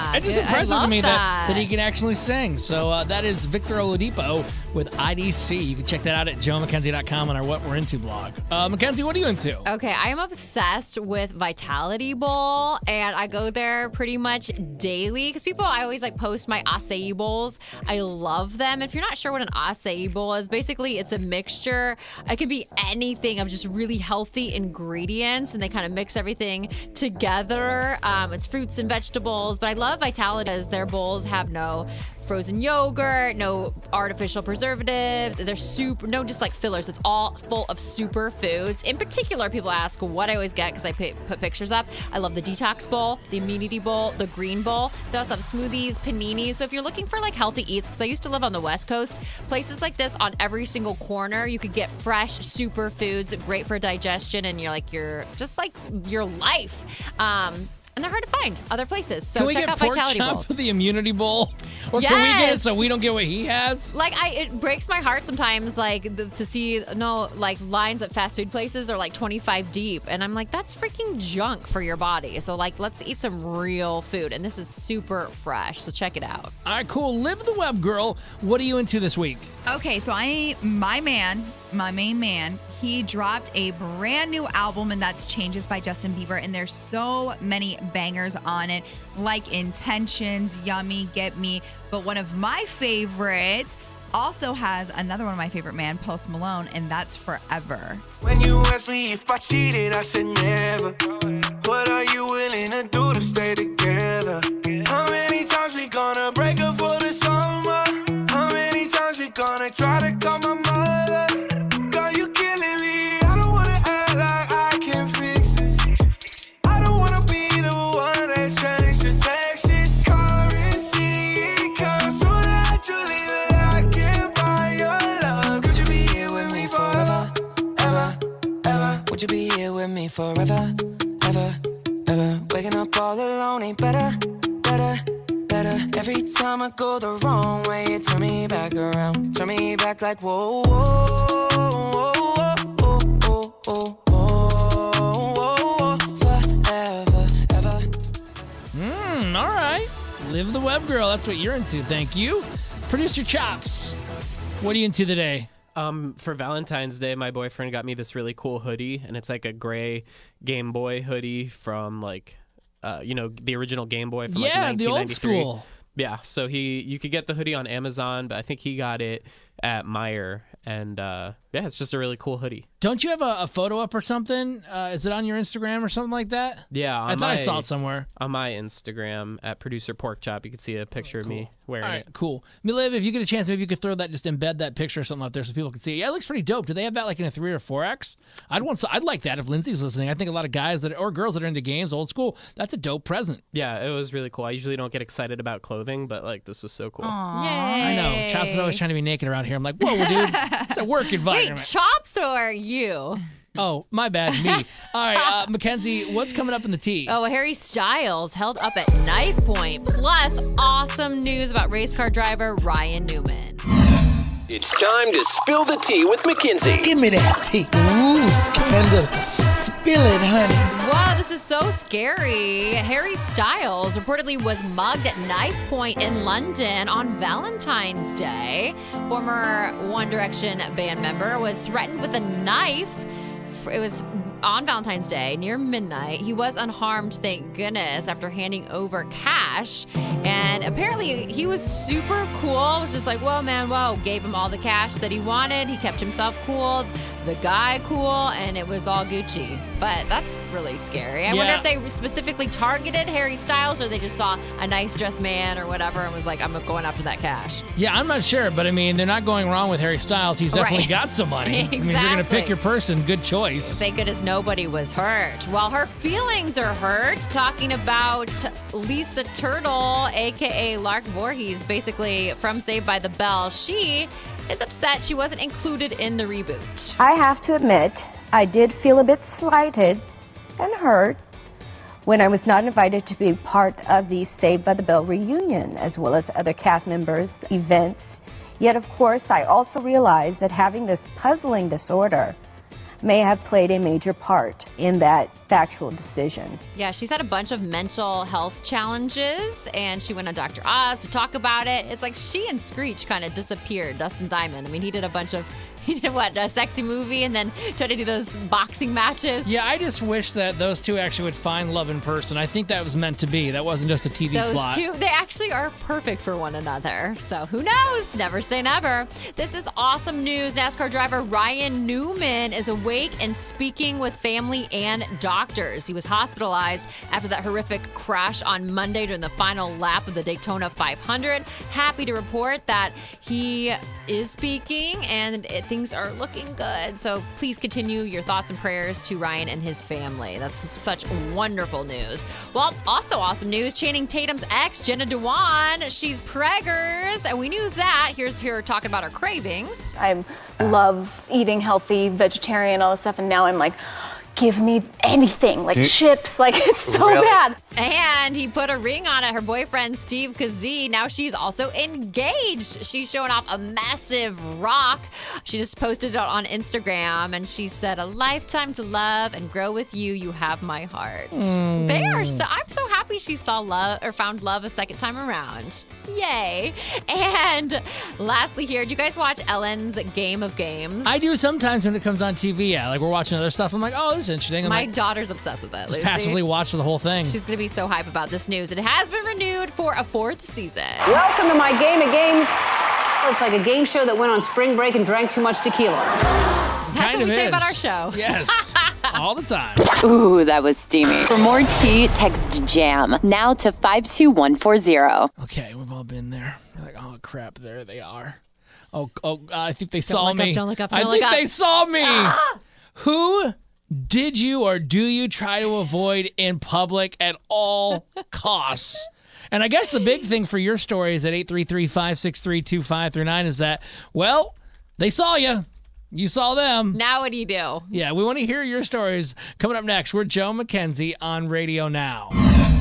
Yeah. It's just dude, I impressive to love me that. that. that he can actually sing. So uh, that is Victor Oladipo with I D C. You can check that out at joe mackenzie dot com on our What We're Into blog. Uh, Mackenzie, what are you into? Okay, I am obsessed with Vitality Bowl, and I go there pretty much daily because people, I always like post my acai bowls. I love them. If you're not sure what an acai bowl is, basically it's a mixture. It can be anything of just really healthy ingredients, and they kind of mix everything together. Um, it's fruits and vegetables, but I love Vitality because their bowls have no frozen yogurt, no artificial preservatives. They're super, no just like fillers. It's all full of super foods. In particular, people ask what I always get because I put, put pictures up. I love the detox bowl, the immunity bowl, the green bowl. They also have smoothies, paninis. So if you're looking for like healthy eats, because I used to live on the West Coast, places like this on every single corner, you could get fresh super foods, great for digestion, and you're like you're just like your life. Um, And they're hard to find other places. So Can we check get out pork Vitality chop Bowls. for the immunity bowl? Or can we get it Yes. so we don't get what he has? Like I, it breaks my heart sometimes, like the, to see no like lines at fast food places are like twenty-five deep, and I'm like, that's freaking junk for your body. So like, let's eat some real food, and this is super fresh. So check it out. All right, cool. Live the web, girl. What are you into this week? Okay, so I, my man, my main man, he dropped a brand new album, and that's Changes by Justin Bieber. And there's so many bangers on it, like Intentions, Yummy, Get Me. But one of my favorites also has another one of my favorite man, Post Malone, and that's Forever. When you asked me if I cheated, I said never. What are you willing to do to stay together? How many times we gonna break up for the summer? How many times we gonna try to call my mother? Girl, you killing me. I don't wanna act like I can fix this. I don't wanna be the one that changes your sexist currency. It comes so naturally that I can't buy your love. Could you be here with me forever, ever, ever? Would you be here with me forever, ever, ever? Waking up all alone ain't better, better, better. Every time I go the wrong way, you turn me back around. Turn me back like whoa, whoa, whoa, whoa, whoa, whoa, whoa, whoa, forever, ever. Mmm, all right. Live the web, girl. That's what you're into. Thank you. Producer Chops, what are you into today? Um, for Valentine's Day, my boyfriend got me this really cool hoodie, and it's like a gray Game Boy hoodie from like, uh, you know, the original Game Boy from like Yeah, the nineteen ninety-three. old school. Yeah, so he you could get the hoodie on Amazon, but I think he got it at Meijer, and uh, yeah, it's just a really cool hoodie. Don't you have a, a photo up or something? Uh, is it on your Instagram or something like that? Yeah, on I thought I my- saw it somewhere. On my Instagram at Producer Pork Chop, you can see a picture of me wearing All right, it. cool. Miliv, if you get a chance, maybe you could throw that, just embed that picture or something up there so people can see it. Yeah, it looks pretty dope. Do they have that like in a three or four X? I'd want, I'd like that if Lindsay's listening. I think a lot of guys that or girls that are into games, old school, that's a dope present. Yeah, it was really cool. I usually don't get excited about clothing, but like this was so cool. I know. Chops is always trying to be naked around here. I'm like, whoa, dude, it's a work environment. Wait, Chops or you? Oh, my bad, me. All right, uh, Mackenzie, what's coming up in the tea? Oh, Harry Styles held up at knife point. Plus, awesome news about race car driver Ryan Newman. It's time to spill the tea with Mackenzie. Give me that tea. Ooh, scandalous. Spill it, honey. Wow, this is so scary. Harry Styles reportedly was mugged at knife point in London on Valentine's Day. Former One Direction band member was threatened with a knife. It was on Valentine's Day near midnight. He was unharmed, thank goodness, after handing over cash. And apparently he was super cool. It was just like, whoa, man, whoa. Gave him all the cash that he wanted. He kept himself cool, the guy cool, and it was all Gucci. But that's really scary. I Yeah. wonder if they specifically targeted Harry Styles or they just saw a nice dressed man or whatever and was like, I'm going after that cash. Yeah, I'm not sure, but I mean, they're not going wrong with Harry Styles. He's definitely Right. got some money. I mean, if you're going to Exactly. pick your person, good choice. Thank goodness nobody was hurt. Well, her feelings are hurt. Talking about Lisa Turtle, a k a. Lark Voorhees, basically from Saved by the Bell. She is upset she wasn't included in the reboot. I have to admit, I did feel a bit slighted and hurt when I was not invited to be part of the Saved by the Bell reunion, as well as other cast members' events. Yet, of course, I also realized that having this puzzling disorder may have played a major part in that factual decision. Yeah, she's had a bunch of mental health challenges, and she went on Doctor Oz to talk about it. It's like she and Screech kind of disappeared, Dustin Diamond. I mean, he did a bunch of, he did what, a sexy movie and then tried to do those boxing matches. Yeah, I just wish that those two actually would find love in person. I think that was meant to be. That wasn't just a T V Those plot. two, they actually are perfect for one another. So who knows? Never say never. This is awesome news. NASCAR driver Ryan Newman is awake and speaking with family and doctors. He was hospitalized after that horrific crash on Monday during the final lap of the Daytona five hundred. Happy to report that he is speaking and it, things are looking good. So please continue your thoughts and prayers to Ryan and his family. That's such wonderful news. Well, also awesome news. Channing Tatum's ex, Jenna Dewan, she's preggers, and we knew that. Here's her talking about her cravings. I love eating healthy, vegetarian, all this stuff, and now I'm like, give me anything, like Do- chips, like it's so Really? bad. And he put a ring on it. Her boyfriend, Steve Kazee, now she's also engaged. She's showing off a massive rock. She just posted it on Instagram, and she said, a lifetime to love and grow with you. You have my heart. Mm. They are so, I'm so happy she saw love or found love a second time around. Yay. And lastly here, do you guys watch Ellen's Game of Games? I do sometimes when it comes on T V. Yeah, like we're watching other stuff. I'm like, oh, this is interesting. I'm My like, daughter's obsessed with it. just Lucy. passively watch the whole thing. She's going to be so hype about this news. It has been renewed for a fourth season. Welcome to my Game of Games. It's like a game show that went on spring break and drank too much tequila. That's Kind what we of say is. about our show. Yes, all the time. Ooh, that was steamy. For more tea, text JAM now to five two one four zero. Okay, we've all been there. We're like, oh crap, there they are. Oh, oh, I think they saw look up, me. don't look up, I don't think look up. they saw me. Ah! Who did you or do you try to avoid in public at all costs? And I guess the big thing for your story is at eight three three, five six three, two five three nine is that, well, they saw you. You saw them. Now what do you do? Yeah, we want to hear your stories. Coming up next, we're Joe McKenzie on Radio Now.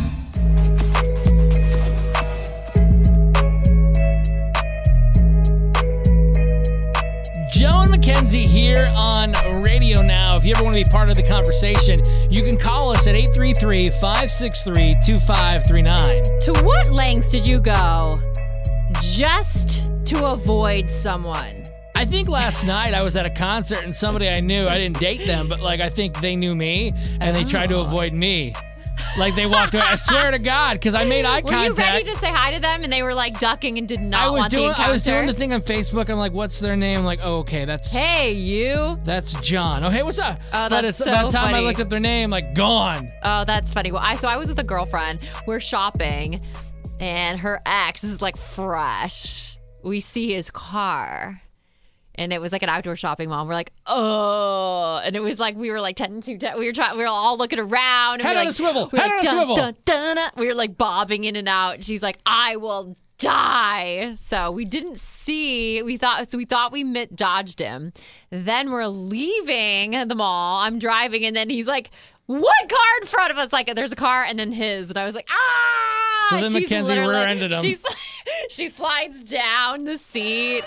Joe and Mackenzie here on Radio Now. If you ever want to be part of the conversation, you can call us at eight three three, five six three, two five three nine. To what lengths did you go just to avoid someone? I think last night I was at a concert and somebody I knew, I didn't date them, but like I think they knew me and they tried to avoid me. Like they walked away. I swear to God, because I made eye Were contact. you ready to say hi to them and they were like ducking and did not I was want doing the encounter? I was doing the thing on Facebook. I'm like, what's their name? I'm like, oh, okay, that's Hey, you. That's John. Oh, hey, what's up? Oh, but that's it's so by the time I funny. looked up their name, like gone. Oh, that's funny. Well, I so I was with a girlfriend. We're shopping, and her ex is like fresh. We see his car, and it was like an outdoor shopping mall. We're like, oh, and it was like we were like ten to ten. We were trying. We were all looking around. And Head we were on like, a swivel. we were Head like, on a dun, swivel. dun, dun, dun. We were like bobbing in and out. She's like, I will die. So we didn't see. We thought so. We thought we mit- dodged him. Then we're leaving the mall. I'm driving, and then he's like, what car in front of us? Like, there's a car, and then his, and I was like, ah. So then She's Mackenzie literally- rear-ended him. She's, she slides down the seat.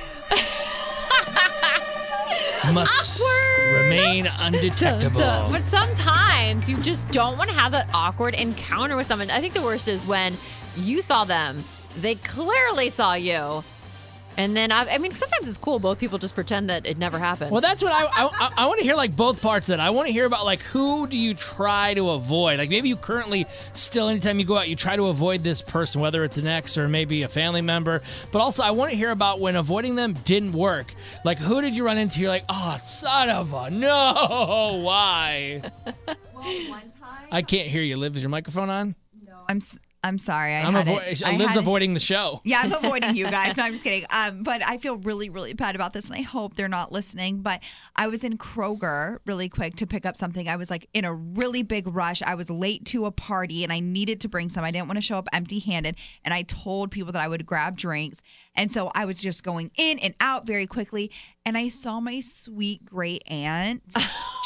Must remain undetectable. Duh. But sometimes you just don't want to have that awkward encounter with someone. I think the worst is when you saw them, they clearly saw you. And then, I, I mean, sometimes it's cool. Both people just pretend that it never happened. Well, that's what I I, I want to hear, like both parts of that. I want to hear about like who do you try to avoid? Like maybe you currently still, anytime you go out, you try to avoid this person, whether it's an ex or maybe a family member. But also, I want to hear about when avoiding them didn't work. Like who did you run into? You're like, oh, son of a no, why? Well, one time. I can't hear you. Liv, is your microphone on? I'm s- I'm sorry. I I'm had avo- it. I Liv's had it. avoiding the show. Yeah, I'm avoiding you guys. No, I'm just kidding. Um, but I feel really, really bad about this, and I hope they're not listening. But I was in Kroger really quick to pick up something. I was like in a really big rush. I was late to a party, and I needed to bring some. I didn't want to show up empty-handed, and I told people that I would grab drinks. And so I was just going in and out very quickly, and I saw my sweet great aunt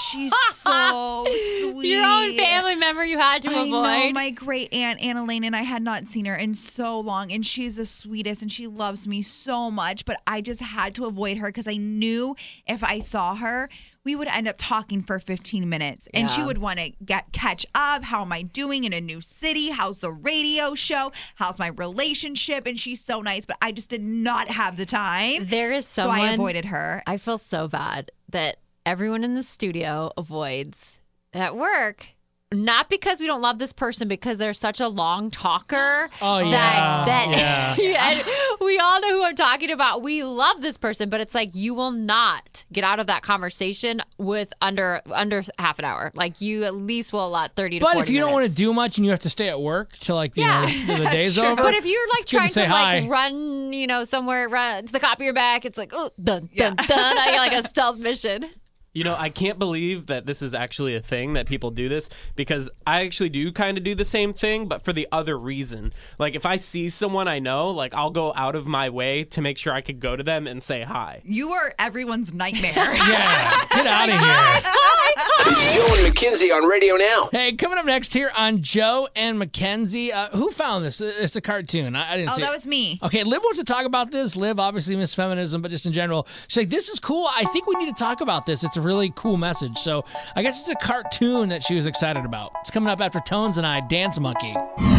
she's so sweet. Your own family member you had to I avoid. know, my great aunt Anna Lane, and I had not seen her in so long, and she's the sweetest, and she loves me so much, but I just had to avoid her because I knew if I saw her, we would end up talking for fifteen minutes, and she Yeah. would want to get catch up. How am I doing in a new city? How's the radio show? How's my relationship? And she's so nice, but I just did not have the time. There is so someone. I avoided her. I feel so bad that everyone in the studio avoids at work. Not because we don't love this person, because they're such a long talker. Oh, yeah. That, that Yeah. and we all know who I'm talking about. We love this person, but it's like you will not get out of that conversation with under under half an hour. Like you at least will allot thirty to But forty if you don't want minutes. to do much and you have to stay at work till like you Yeah. know, the day's Sure. over. But if you're like it's good trying to, say like hi. run, you know, somewhere run to the copy of your back, it's like oh dun dun dun. I got like a stealth mission. You know, I can't believe that this is actually a thing that people do this, because I actually do kind of do the same thing, but for the other reason. Like if I see someone I know, like I'll go out of my way to make sure I could go to them and say hi. You are everyone's nightmare. Yeah, get out of here. It's Joe and Mackenzie on Radio Now. Hey, coming up next here on Joe and Mackenzie. Uh, who found this? It's a cartoon. I, I didn't Oh, see that it. was me. Okay, Liv wants to talk about this. Liv, obviously, Miss Feminism, but just in general. She's like, this is cool. I think we need to talk about this. It's a really cool message. So I guess it's a cartoon that she was excited about. It's coming up after Tones and I, Dance Monkey.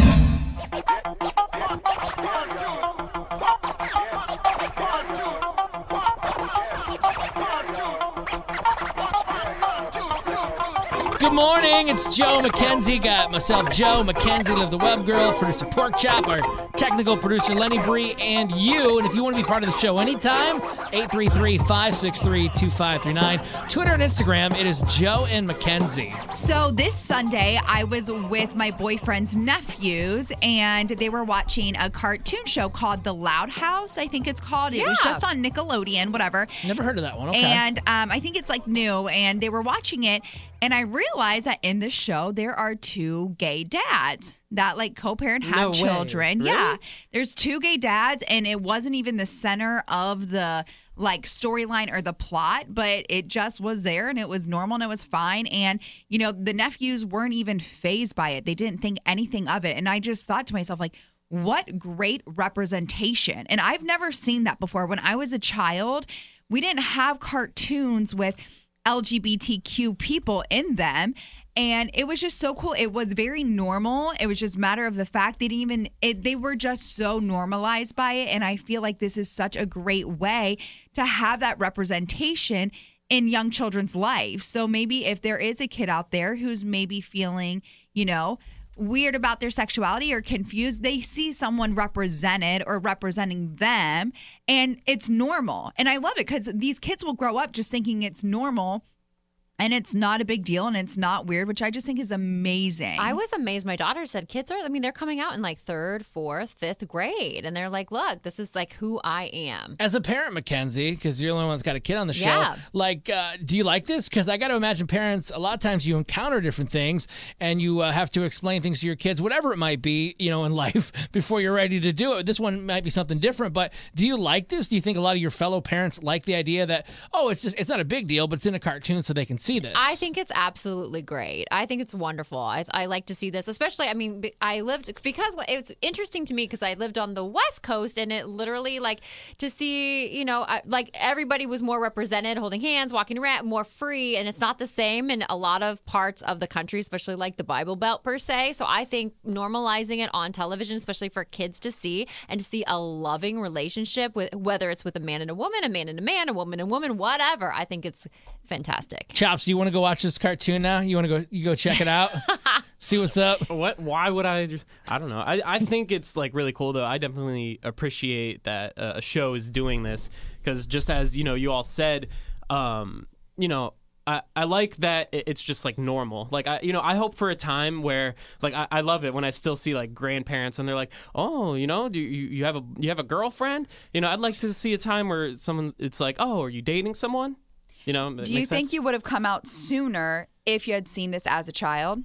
Good morning, it's Joe Mackenzie. Got myself, Joe, Mackenzie, Liv the Web Girl, producer Pork Chop, our technical producer Lenny Bree, and you. And if you want to be part of the show anytime, eight three three, five six three, two five three nine. Twitter and Instagram, it is Joe and Mackenzie. So this Sunday, I was with my boyfriend's nephews, and they were watching a cartoon show called The Loud House, I think it's called. It was Yeah. just on Nickelodeon, whatever. Never heard of that one. Okay. And um, I think it's like new, and they were watching it, and I realized that in the show there are two gay dads that like co-parent, have No way. children. Really? Yeah, there's two gay dads, and it wasn't even the center of the like storyline or the plot, but it just was there, and it was normal, and it was fine. And you know, the nephews weren't even fazed by it; they didn't think anything of it. And I just thought to myself, like, what great representation. And I've never seen that before. When I was a child, we didn't have cartoons with L G B T Q people in them. And it was just so cool. It was very normal. It was just a matter of the fact they didn't even, it, they were just so normalized by it. And I feel like this is such a great way to have that representation in young children's life. So maybe if there is a kid out there who's maybe feeling, you know, weird about their sexuality or confused, they see someone represented or representing them, and it's normal. And I love it because these kids will grow up just thinking it's normal, and it's not a big deal, and it's not weird, which I just think is amazing. I was amazed. My daughter said kids are, I mean, they're coming out in like third, fourth, fifth grade. And they're like, look, this is like who I am. As a parent, Mackenzie, because you're the only one that's got a kid on the show, Yeah. like, uh, do you like this? Because I got to imagine parents, a lot of times you encounter different things and you uh, have to explain things to your kids, whatever it might be, you know, in life before you're ready to do it. This one might be something different, but do you like this? Do you think a lot of your fellow parents like the idea that, oh, it's just, it's not a big deal, but it's in a cartoon so they can see this? I think it's absolutely great. I think it's wonderful. I, I like to see this, especially, I mean, be- I lived, because it's interesting to me because I lived on the West Coast, and it literally, like, to see, you know, I, like everybody was more represented, holding hands, walking around, more free, and it's not the same in a lot of parts of the country, especially like the Bible Belt per se. So I think normalizing it on television, especially for kids to see, and to see a loving relationship with, whether it's with a man and a woman, a man and a man, a woman and woman, whatever, I think it's fantastic. Chops, you want to go watch this cartoon now? You want to go you go check it out? See what's up? What? Why would I? Just, I don't know. I, I think it's like really cool though. I definitely appreciate that uh, a show is doing this because just as you know, you all said, um, you know. I, I like that it's just like normal. Like I, you know, I hope for a time where like I, I love it when I still see like grandparents and they're like, oh, you know, do you you have a you have a girlfriend? You know, I'd like to see a time where someone it's like, oh, are you dating someone? You know, Do you think you would have come out sooner if you had seen this as a child?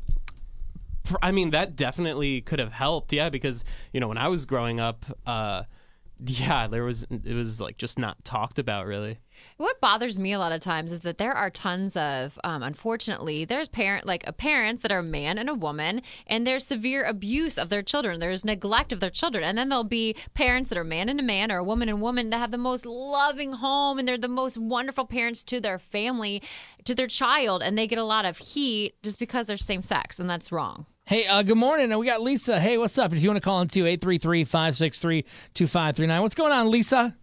I mean, that definitely could have helped, yeah, because, you know, when I was growing up, uh, yeah, there was, it was like just not talked about really. What bothers me a lot of times is that there are tons of, um, unfortunately, there's parent like uh, parents that are a man and a woman, and there's severe abuse of their children. There's neglect of their children, and then there'll be parents that are man and a man or a woman and woman that have the most loving home, and they're the most wonderful parents to their family, to their child, and they get a lot of heat just because they're same sex, and that's wrong. Hey, uh, good morning. We got Lisa. Hey, what's up? If you want to call in to eight three three, five six three, two five three nine. What's going on, Lisa?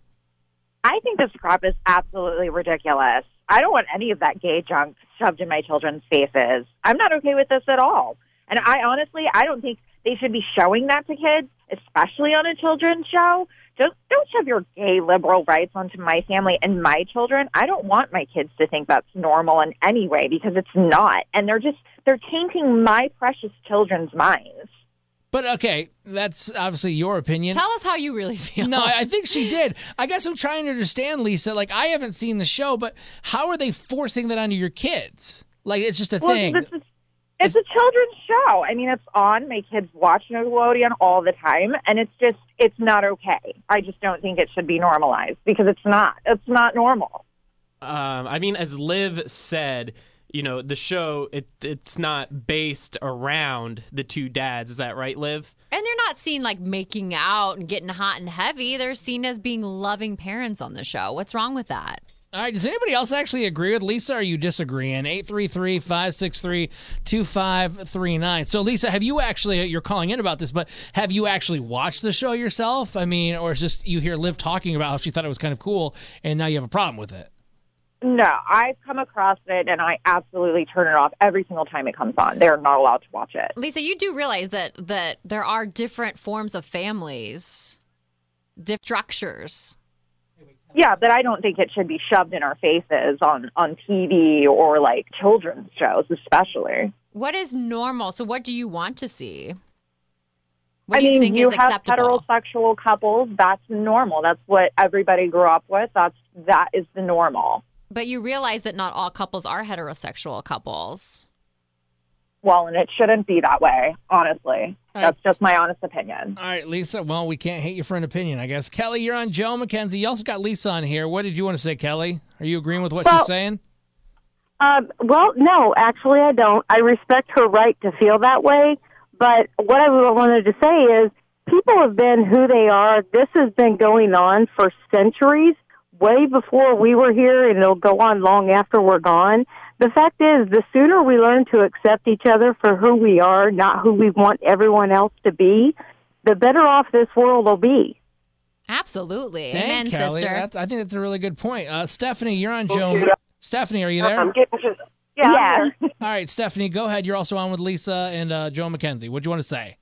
I think this crap is absolutely ridiculous. I don't want any of that gay junk shoved in my children's faces. I'm not okay with this at all. And I honestly, I don't think they should be showing that to kids, especially on a children's show. Just don't shove your gay liberal rights onto my family and my children. I don't want my kids to think that's normal in any way because it's not. And they're just, they're tainting my precious children's minds. But, okay, that's obviously your opinion. Tell us how you really feel. No, I think she did. I guess I'm trying to understand, Lisa. Like, I haven't seen the show, but how are they forcing that onto your kids? Like, it's just a Well, thing. This is, it's a children's show. I mean, it's on. My kids watch Nickelodeon all the time, and it's just, it's not okay. I just don't think it should be normalized because it's not. It's not normal. Um, I mean, as Liv said, you know, the show, it it's not based around the two dads. Is that right, Liv? And they're not seen like making out and getting hot and heavy. They're seen as being loving parents on the show. What's wrong with that? All right, does anybody else actually agree with Lisa, or are you disagreeing? eight three three, five six three, two five three nine. So, Lisa, have you actually, you're calling in about this, but have you actually watched the show yourself? I mean, or is just you hear Liv talking about how she thought it was kind of cool, and now you have a problem with it? No, I've come across it, and I absolutely turn it off every single time it comes on. They're not allowed to watch it. Lisa, you do realize that that there are different forms of families, different structures. Yeah, but I don't think it should be shoved in our faces on, on T V or, like, children's shows, especially. What is normal? So what do you want to see? What I do you mean, think you is have acceptable? heterosexual couples. That's normal. That's what everybody grew up with. That's that is the normal. But you realize that not all couples are heterosexual couples. Well, and it shouldn't be that way, honestly. That's just my honest opinion. All right, Lisa, well, we can't hate you for an opinion, I guess. Kelly, you're on Joe McKenzie. You also got Lisa on here. What did you want to say, Kelly? Are you agreeing with what Well- she's saying? Um, well, no, actually, I don't. I respect her right to feel that way. But what I wanted to say is people have been who they are. This has been going on for centuries, way before we were here, and it'll go on long after we're gone. The fact is, the sooner we learn to accept each other for who we are, not who we want everyone else to be, the better off this world will be. Absolutely. Dang, Amen, Kelly. sister. That's, I think that's a really good point. Uh, Stephanie, you're on Joe. Stephanie, are you there? I'm getting to, yeah. I'm here. All right, Stephanie, go ahead. You're also on with Lisa and uh, Joe McKenzie. What do you want to say?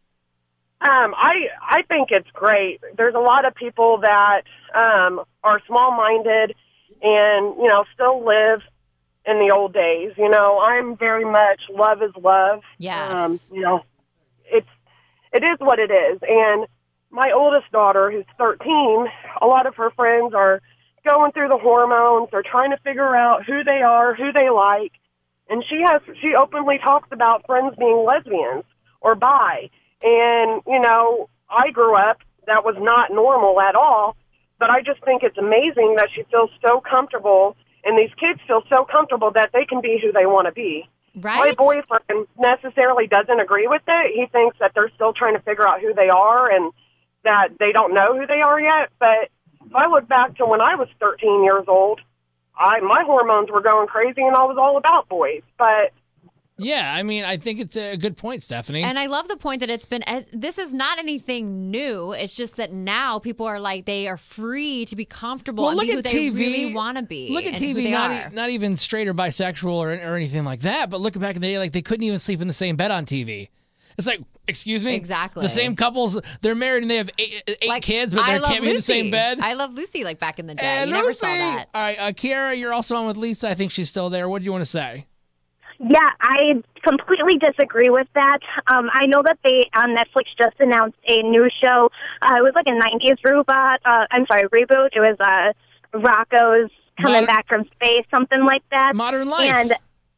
Um, I I think it's great. There's a lot of people that um, are small-minded and, you know, still live in the old days. You know, I'm very much love is love. Yes. Um, you know, it's it is what it is. And my oldest daughter, who's thirteen, a lot of her friends are going through the hormones. They're trying to figure out who they are, who they like. And she has she openly talks about friends being lesbians or bi. And, you know, I grew up, that was not normal at all, but I just think it's amazing that she feels so comfortable, and these kids feel so comfortable that they can be who they want to be. Right. My boyfriend necessarily doesn't agree with it. He thinks that they're still trying to figure out who they are and that they don't know who they are yet. But if I look back to when I was thirteen years old, I my hormones were going crazy, and I was all about boys. But Yeah, I mean, I think it's a good point, Stephanie. And I love the point that it's been, this is not anything new. It's just that now people are like, they are free to be comfortable Well, and look be who at they T V. really want to be. Look at and T who V, they not, are. e- not even straight or bisexual or, or anything like that, but looking back in the day, like they couldn't even sleep in the same bed on T V. It's like, excuse me? Exactly. The same couples, they're married and they have eight, eight kids, but I they love can't be in the same Lucy. bed. I love Lucy like back in the day. And you never saw Lucy! that. All right, uh, Kiara, you're also on with Lisa. I think she's still there. What do you want to say? Yeah, I completely disagree with that. Um, I know that they on Netflix just announced a new show. Uh, it was like a nineties robot. Uh, I'm sorry, reboot. It was uh, Rocco's coming Modern- back from space, something like that. Modern Life. And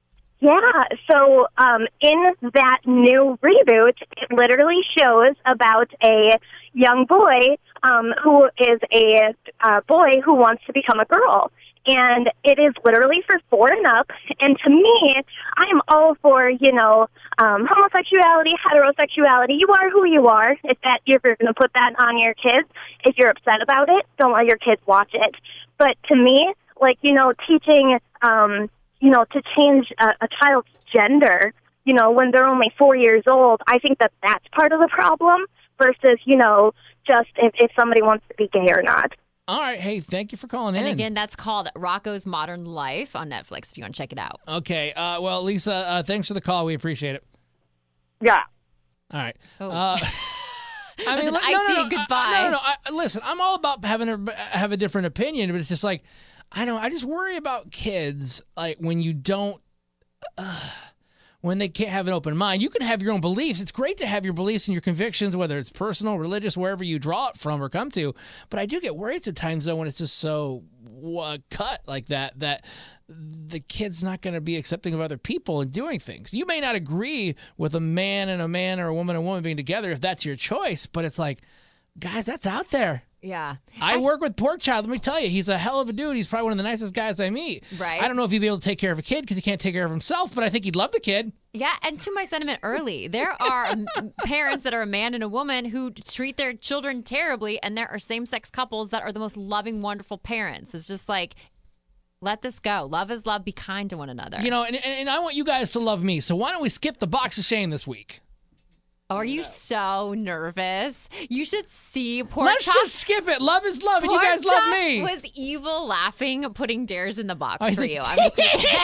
yeah, so um, in that new reboot, it literally shows about a young boy um, who is a uh, boy who wants to become a girl. And it is literally for four and up. And to me, I am all for, you know, um, homosexuality, heterosexuality. You are who you are. If that, if you're going to put that on your kids, if you're upset about it, don't let your kids watch it. But to me, like, you know, teaching, um, you know, to change a, a child's gender, you know, when they're only four years old, I think that that's part of the problem versus, you know, just if, if somebody wants to be gay or not. All right. Hey, thank you for calling And in. again, that's called Rocco's Modern Life on Netflix if you want to check it out. Okay. Uh, well, Lisa, uh, thanks for the call. We appreciate it. Yeah. All right. Oh. Uh, I mean, An no, icy no, no, goodbye. I, no, no, no. I, listen, I'm all about having a have a different opinion, but it's just like I don't. I just worry about kids, like when you don't, uh, when they can't have an open mind. You can have your own beliefs. It's great to have your beliefs and your convictions, whether it's personal, religious, wherever you draw it from or come to. But I do get worried sometimes though when it's just so uh, cut like that that. The kid's not going to be accepting of other people and doing things. You may not agree with a man and a man or a woman and a woman being together if that's your choice, but it's like, guys, that's out there. Yeah. I, I work with Pork Child. Let me tell you, he's a hell of a dude. He's probably one of the nicest guys I meet. Right. I don't know if he'd be able to take care of a kid because he can't take care of himself, but I think he'd love the kid. Yeah, and to my sentiment early, there are um, parents that are a man and a woman who treat their children terribly, and there are same-sex couples that are the most loving, wonderful parents. It's just like, let this go. Love is love. Be kind to one another. You know, and, and, and I want you guys to love me, so why don't we skip the box of shame this week? Are you so nervous? You should see Pork Let's Chop. just skip it. Love is love, and you Pork guys love Chop me. Was evil laughing, putting dares in the box I for think- you. I'm just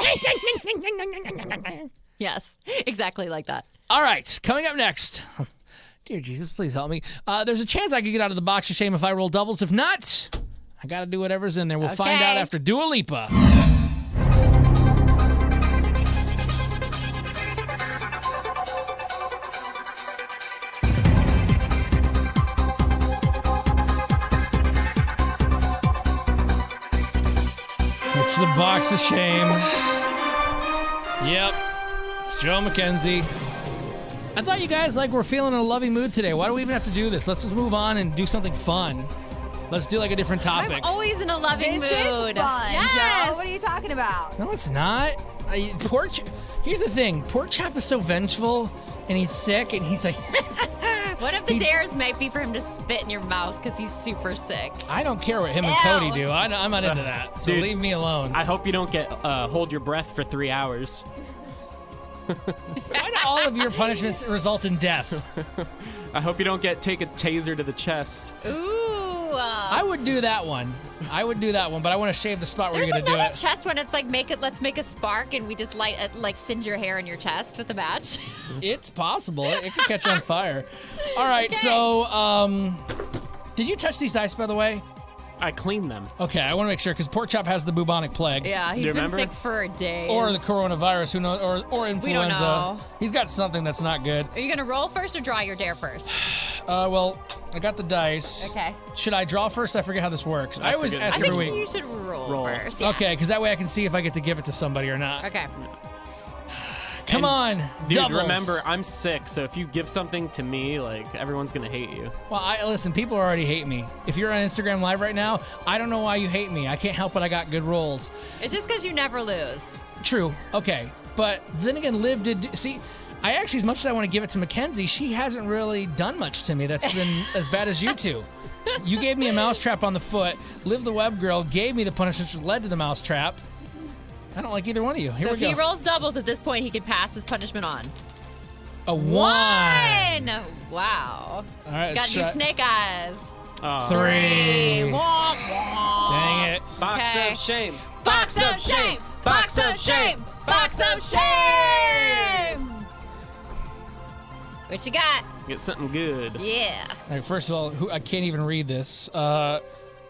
gonna... Yes, exactly like that. All right, coming up next. Dear Jesus, please help me. Uh, there's a chance I could get out of the box of shame if I roll doubles. If not, I got to do whatever's in there. We'll find Okay. out after Dua Lipa. It's the box of shame. Yep, it's Joe McKenzie. I thought you guys like were feeling in a loving mood today. Why do we even have to do this? Let's just move on and do something fun. Let's do like a different topic. I'm always in a loving This mood. is fun, Yes. Joe. What are you talking about? No, it's not. I, pork. Ch- Here's the thing. Pork Chop is so vengeful, and he's sick, and he's like, What if the He- dares might be for him to spit in your mouth because he's super sick? I don't care what him and Ew. Cody do. I, I'm not into that. So Dude, leave me alone. I hope you don't get uh, hold your breath for three hours. Why do all of your punishments result in death? I hope you don't get take a taser to the chest. Ooh. I would do that one. I would do that one, but I want to shave the spot where There's you're gonna do another it. chest one. It's like make it. Let's make a spark, and we just light it, like singe your hair in your chest with the match. It's possible. It, it could catch on fire. All right. So, um, did you touch these ice, by the way? I cleaned them. Okay, I want to make sure because Pork Chop has the bubonic plague. Yeah, he's You been remember? sick for days. Or the coronavirus, who knows, or or influenza. We don't know. He's got something that's not good. Are you gonna roll first or draw your dare first? Uh, well, I got the dice. Okay. Should I draw first? I forget how this works. I, I always forget. ask I think every week. you should roll, Roll. first. Yeah. Okay, because that way I can see if I get to give it to somebody or not. Okay. Come on, Dude, doubles. remember, I'm sick, so if you give something to me, like, everyone's gonna hate you. Well, I listen. People already hate me. If you're on Instagram Live right now, I don't know why you hate me. I can't help it. I got good rolls. It's just because you never lose. True. Okay, but then again, Liv did see. I actually, as much as I want to give it to Mackenzie, she hasn't really done much to me that's been as bad as you two. You gave me a mousetrap on the foot. Liv the web girl gave me the punishment which led to the mousetrap. I don't like either one of you. Here so we if go. he rolls doubles at this point, he could pass his punishment on. a one. One. Wow. All right, Got let's to do try- snake eyes. Oh. Three. Womp, womp. Dang it. Box Okay. of shame. Box of shame. Box of shame. Box of shame. What you got? Get something good. Yeah. All right, first of all, who, I can't even read this. Uh,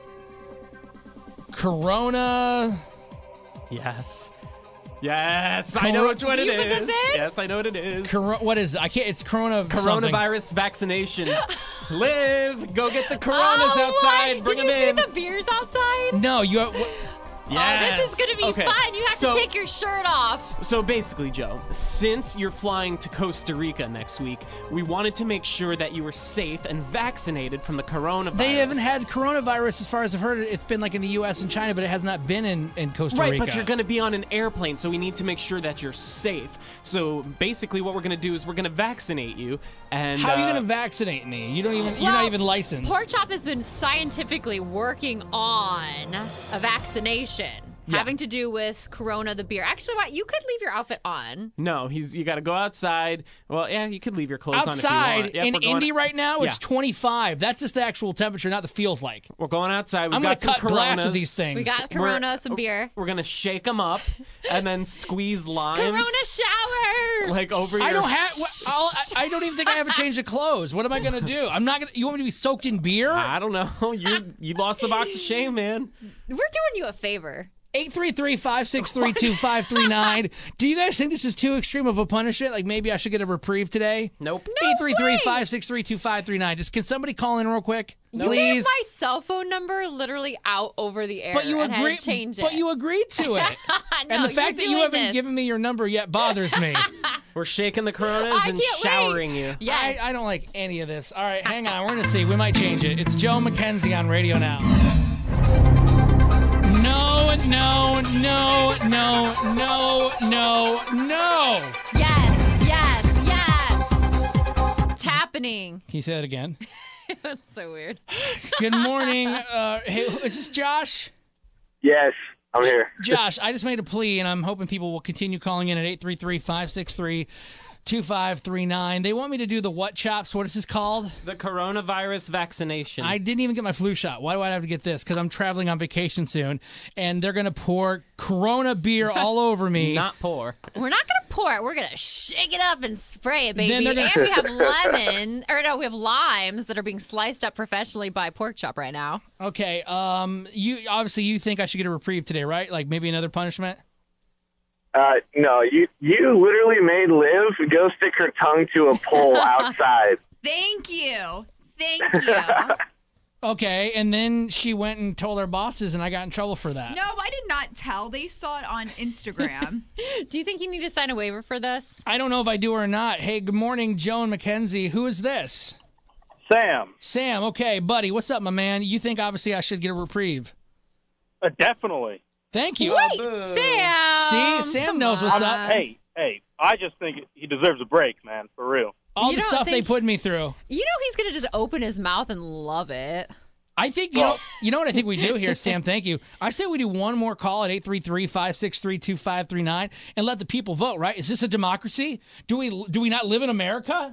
Corona. Yes. Yes, I Cor- know which one You it put this is. in? Yes, I know what it is. Cor- what is it? I can't. It's Corona. something. Coronavirus vaccination. Live, go get the coronas Oh, outside. what? Bring Did them you in. see the beers outside? No, you. What, Yes. Oh, this is going to be Okay, fun. You have so- to take your shirt off. So basically, Joe, since you're flying to Costa Rica next week, we wanted to make sure that you were safe and vaccinated from the coronavirus. They haven't had coronavirus, as far as I've heard. It's been like in the U S and China, but it has not been in, in Costa Right, Rica. but you're going to be on an airplane, so we need to make sure that you're safe. So basically, what we're going to do is we're going to vaccinate you. And How are you uh, going to vaccinate me? You don't even. you're Well, not even licensed. Pork Chop has been scientifically working on a vaccination Yeah. having to do with Corona, the beer. Actually, what you could leave your outfit on. No, he's. You got to go outside. Well, yeah, you could leave your clothes on if you Outside want. Yep, in we're going- Indy right now, it's Yeah. twenty-five. That's just the actual temperature, not the feels like. We're going outside. We've I'm gonna got some cut glass with Coronas. these things. We got Corona, some beer. We're gonna shake them up and then squeeze limes. Corona shower. Like over I your. don't have. I'll, I I don't even think I have a change of clothes. What am I gonna do? I'm not gonna. You want me to be soaked in beer? I don't know. You you lost the box of shame, man. We're doing you a favor. eight three three, five six three, two five three nine. Do you guys think this is too extreme of a punishment? Like maybe I should get a reprieve today? Nope. eight three three, five six three, two five three nine. Just can somebody call in real quick? You gave Please. my cell phone number literally out over the air. But you and had to agreed. change it. But you agreed to it. No, and the fact you're that you doing haven't this. given me your number yet bothers me. We're shaking the Coronas I and can't wait. showering you. Yes. I, I don't like any of this. All right, hang on. We're gonna see. We might change it. It's Joe McKenzie on Radio Now. No, no, no, no, no, no, no. Yes, yes, yes. It's happening. Can you say that again? That's so weird. Good morning. Uh, hey, is this Josh? Yes, I'm here. Josh, I just made a plea, and I'm hoping people will continue calling in at eight three three, five six three, two five three nine. They want me to do the what chops? What is this called? The coronavirus vaccination. I didn't even get my flu shot. Why do I have to get this? Because I'm traveling on vacation soon, and they're going to pour Corona beer all over me. Not pour. We're not gonna pour it. We're gonna shake it up and spray it, baby. Then they're gonna- And we have lemon, or no, we have limes that are being sliced up professionally by Pork Chop right now. Okay, um, you obviously you think I should get a reprieve today, right? Like maybe another punishment? Uh, no, you you literally made Liv go stick her tongue to a pole outside. Thank you. Thank you. Okay, and then she went and told our bosses, and I got in trouble for that. No, I did not tell. They saw it on Instagram. Do you think you need to sign a waiver for this? I don't know if I do or not. Hey, good morning, Joe and Mackenzie. Who is this? Sam. Sam, okay, buddy. What's up, my man? You think obviously I should get a reprieve? Uh, definitely. Thank you. Wait, Sam. See, Sam Come knows what's on. up. Hey, hey, I just think he deserves a break, man, for real. All You the don't stuff they think- put me through. You know he's gonna just open his mouth and love it. I think you know you know what I think we do here, Sam. Thank you. I say we do one more call at eight three three, five six three, two five three nine and let the people vote, right? Is this a democracy? Do we do we not live in America?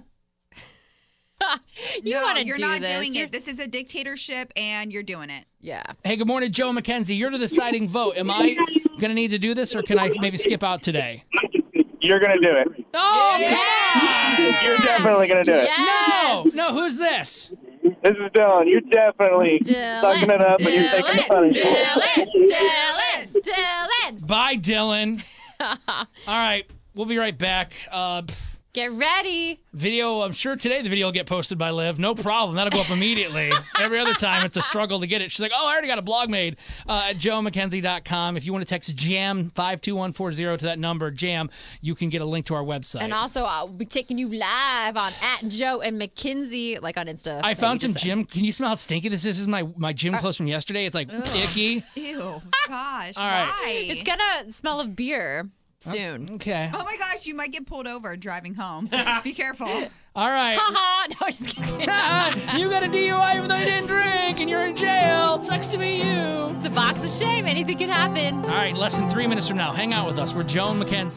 You no, wanna you're do not this. doing You're- it. This is a dictatorship, and you're doing it. Yeah. Hey, good morning, Joe Mackenzie. You're the deciding vote. Am I going to need to do this, or can I maybe skip out today? You're gonna do it. Oh, come on! You're definitely gonna do it. No, no, who's this? This is Dylan. You're definitely sucking it up and you're taking the punishment. Dylan, Dylan, Dylan. Bye, Dylan. All right, we'll be right back. Uh, pff, Get ready. video, I'm sure today the video will get posted by Liv. No problem. That'll go up immediately. Every other time, it's a struggle to get it. She's like, oh, I already got a blog made uh, at joe mackenzie dot com. If you want to text JAM five two one four zero to that number, JAM, you can get a link to our website. And also, I'll be taking you live on at Joe and McKinsey, like on Insta. I like found you some just said. gym. Can you smell how stinky this is? This is my, my gym clothes from yesterday. It's like icky. Ew, gosh. All right. Why? It's gonna smell of beer soon. Okay. Oh my gosh, you might get pulled over driving home. Be careful. All right. Haha. No, just kidding. You got a D U I even though you didn't drink, and you're in jail. Sucks to be you. It's a box of shame. Anything can happen. All right, less than three minutes from now, hang out with us. We're Joe and Mackenzie.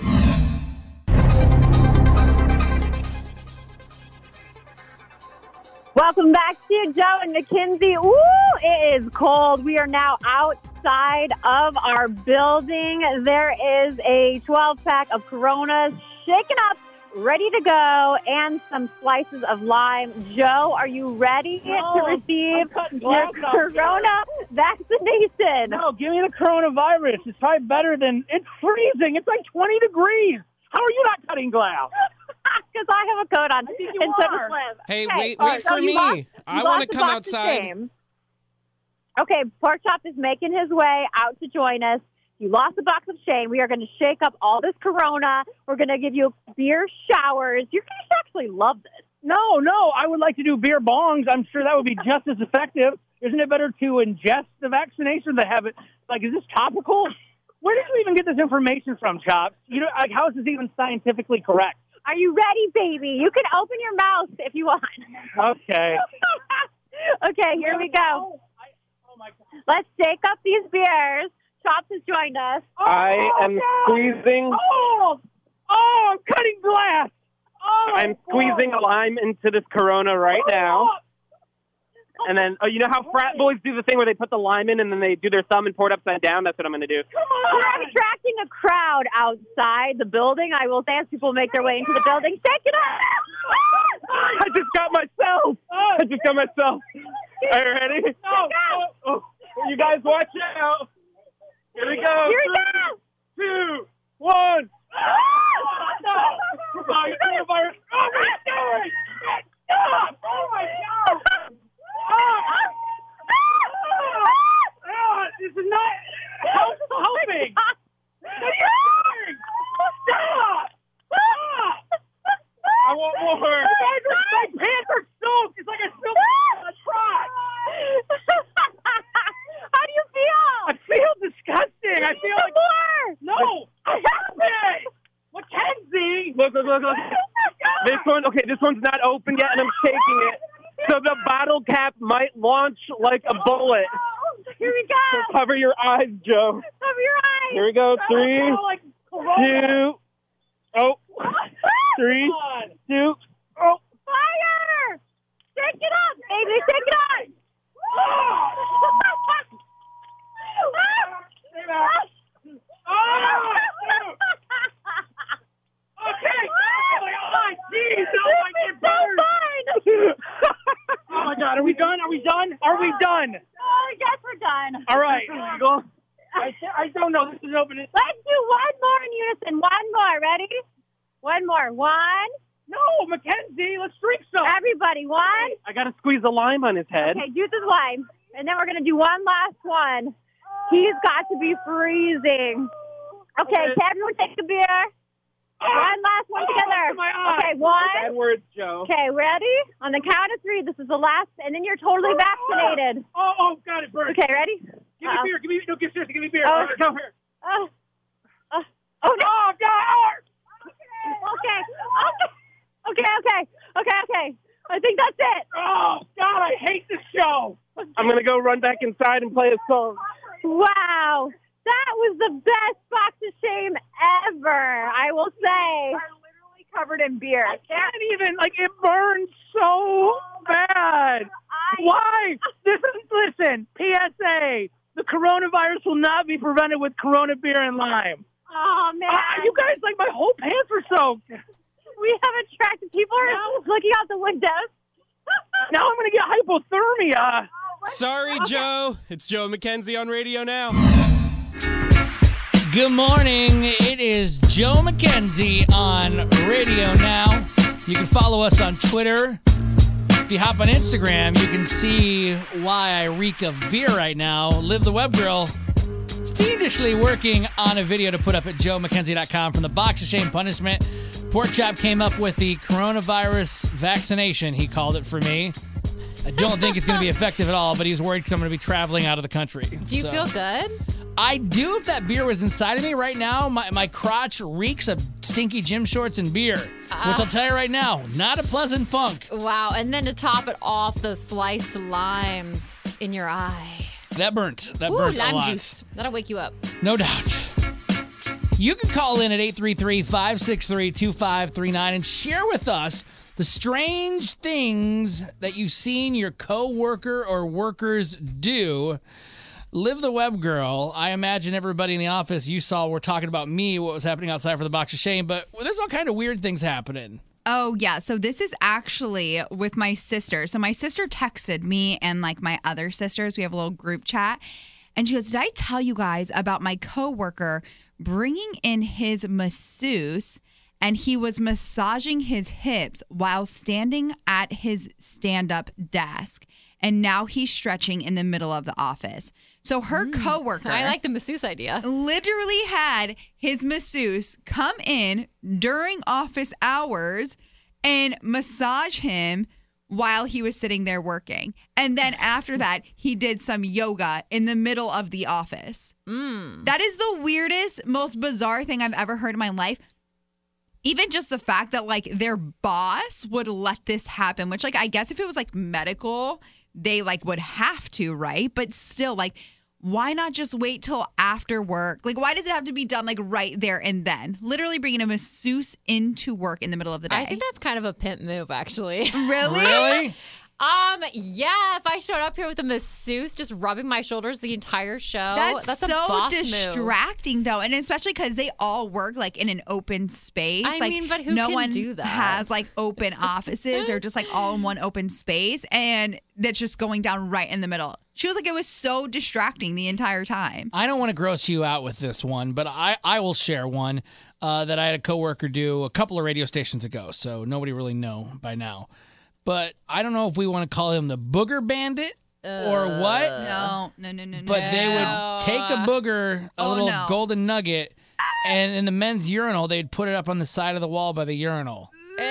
Welcome back to Joe and Mackenzie. Ooh, it is cold. We are now outside of our building. There is a twelve-pack of Coronas shaken up, ready to go, and some slices of lime. Joe, are you ready No, to receive I'm cutting your glass off. Corona vaccination? No, give me the coronavirus. It's probably better than... It's freezing. It's like twenty degrees. How are you not cutting glass? Because I have a coat on. think you and so are. does Liv. Hey, Okay, wait, all wait right, for so you me. lost- you I lost wanna the come box of outside. shame. Okay, Pork Chop is making his way out to join us. You lost the box of shame. We are going to shake up all this Corona. We're going to give you beer showers. You're going to actually love this. No, no, I would like to do beer bongs. I'm sure that would be just as effective. Isn't it better to ingest the vaccination than have it? Like, is this topical? Where did you even get this information from, Chops? You know, like, how is this even scientifically correct? Are you ready, baby? You can open your mouth if you want. Okay. Okay, here we go. Let's shake up these beers. Chops has joined us. I am squeezing. Oh, oh, I'm cutting glass. Oh, I'm squeezing a lime into this Corona right now. And then, oh, you know how frat boys do the thing where they put the lime in and then they do their thumb and pour it upside down? That's what I'm going to do. We're attracting a crowd outside the building. I will say as people make their way into the building. Shake it up! I just got myself. I just got myself. Are you ready? No. Oh, you guys watch out. Here we go. Here we go. Three, two, one. Oh, coronavirus. Oh, what are you doing? Stop! Oh, my God. Oh, oh, this is not help, helping. What are you doing? Stop! Stop! I want more. My pants are soaked. It's like I spilled a trot. How do you feel? I feel disgusting. I feel like more. No, I have it. Mackenzie. Look, look, look, look. This one, okay, this one's not open yet, and I'm shaking it. So the bottle cap might launch like a bullet. Here we go. So cover your eyes, Joe. Cover your eyes. Here we go. Three, two, oh, three, two, oh. Fire! Shake it up, baby. Shake it up. Okay. Oh, jeez. Oh, my God. Oh, my God. Are we done? Are we done? Are we done? Oh, I guess we're done. All right. I, I don't know. This is open. Let's do one more in unison. One more. Ready? One more. One. No, Mackenzie. Let's drink some. Everybody, one. I got to squeeze a lime on his head. Okay, do the lime. And then we're going to do one last one. He's got to be freezing. Okay, can everyone take a beer? One last one together. Okay, one. Bad words, Joe. Okay, ready? On the count of three, this is the last, and then you're totally vaccinated. Oh, oh, got it, Bert. Okay, ready? Give me Uh-oh. beer. Give me, no, give, seriously, give me beer. Oh. All right, come here. Oh, oh, oh no. Oh, God. Okay, okay, okay, okay, okay, okay. I think that's it. Oh, God, I hate this show. I'm going to go run back inside and play a song. Wow. That was the best box of shame ever, I will say. Are literally covered in beer. I can't even, like, it burns so bad. I, Why? This is, listen, P S A, the coronavirus will not be prevented with Corona beer and lime. Oh, man. Uh, you guys, like, my whole pants are soaked. We have attracted people are looking out the windows. Now I'm going to get hypothermia. Sorry, Okay. Joe. It's Joe McKenzie on Radio Now. Good morning. It is Joe McKenzie on Radio Now. You can follow us on Twitter. If you hop on Instagram, you can see why I reek of beer right now. Live the Web Grill, fiendishly working on a video to put up at joe mckenzie dot com from the Box of Shame punishment. Pork Chop came up with the coronavirus vaccination, he called it for me. I don't think it's going to be effective at all, but he's worried because I'm going to be traveling out of the country. Do you So- feel good? I do if that beer was inside of me right now. My, my crotch reeks of stinky gym shorts and beer, Uh. which I'll tell you right now, not a pleasant funk. Wow. And then to top it off, those sliced limes in your eye. That burnt. That Ooh, burnt a lime lot. juice. That'll wake you up. No doubt. You can call in at eight three three, five six three, two five three nine and share with us the strange things that you've seen your coworker or workers do. Live the Web Girl. I imagine everybody in the office you saw were talking about me, what was happening outside for the Box of Shame, but there's all kind of weird things happening. Oh, yeah. So this is actually with my sister. So my sister texted me and like my other sisters. We have a little group chat. And she goes, did I tell you guys about my coworker bringing in his masseuse and he was massaging his hips while standing at his stand-up desk? and now he's stretching in the middle of the office. So her coworker, I like the masseuse idea. literally had his masseuse come in during office hours and massage him while he was sitting there working. And then after that, he did some yoga in the middle of the office. Mm. That is the weirdest, most bizarre thing I've ever heard in my life. Even just the fact that like their boss would let this happen, which like I guess if it was like medical, they like would have to, right? But still, like, why not just wait till after work? Like, why does it have to be done like right there and then? Literally bringing a masseuse into work in the middle of the day. I think that's kind of a pimp move, actually. Really? Really? Um, yeah, if I showed up here with a masseuse just rubbing my shoulders the entire show, That's, that's, a so boss move. distracting, though, and especially because they all work like in an open space. I like, mean, but who no can one do that? has like open offices or just like all in one open space, and that's just going down right in the middle. She was like, it was so distracting the entire time. I don't want to gross you out with this one, but I, I will share one uh, that I had a coworker do a couple of radio stations ago, so nobody really know by now. But I don't know if we want to call him the Booger Bandit or what. No, no, no, no, no. But they would take a booger, a Oh, little no. golden nugget, and in the men's urinal, they'd put it up on the side of the wall by the urinal.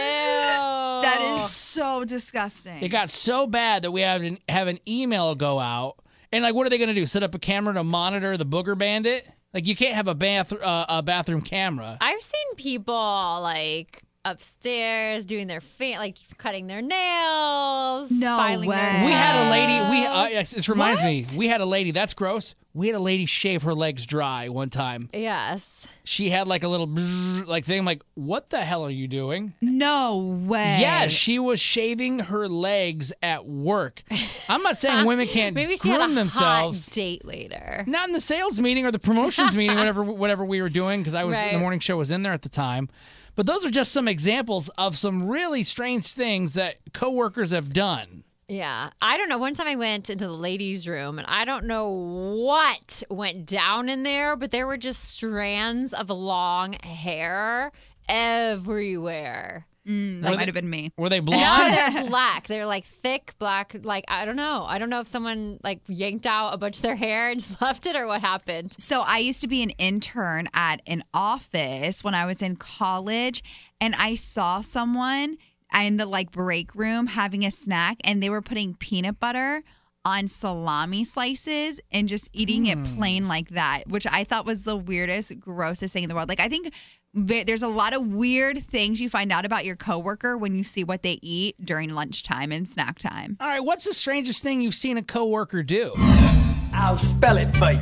That is so disgusting. It got so bad that we have an, have an email go out. And, like, what are they going to do? Set up a camera to monitor the Booger Bandit? Like, you can't have a, bath, uh, a bathroom camera. I've seen people like upstairs doing their fa- like cutting their nails, No filing way. their We had a lady. We uh, toes. yes, this reminds What? me. We had a lady. That's gross. We had a lady shave her legs dry one time. Yes. She had like a little bzzz, like thing. I'm like, what the hell are you doing? No way. Yeah, she was shaving her legs at work. I'm not saying women can't Maybe she groom had a themselves. hot date later. Not in the sales meeting or the promotions meeting, whatever whatever we were doing, because I was Right. the morning show was in there at the time. But those are just some examples of some really strange things that coworkers have done. Yeah. I don't know. One time I went into the ladies' room and I don't know what went down in there, but there were just strands of long hair everywhere. Mm, that Were might they- have been me. Were they No, blonde? they're black. They're like thick black. Like, I don't know. I don't know if someone like yanked out a bunch of their hair and just left it or what happened. So I used to be an intern at an office when I was in college, and I saw someone in the like break room having a snack, and they were putting peanut butter on salami slices and just eating it plain like that, which I thought was the weirdest, grossest thing in the world. Like, I think ve- there's a lot of weird things you find out about your coworker when you see what they eat during lunchtime and snack time. All right, what's the strangest thing you've seen a coworker do? I'll spell it for you.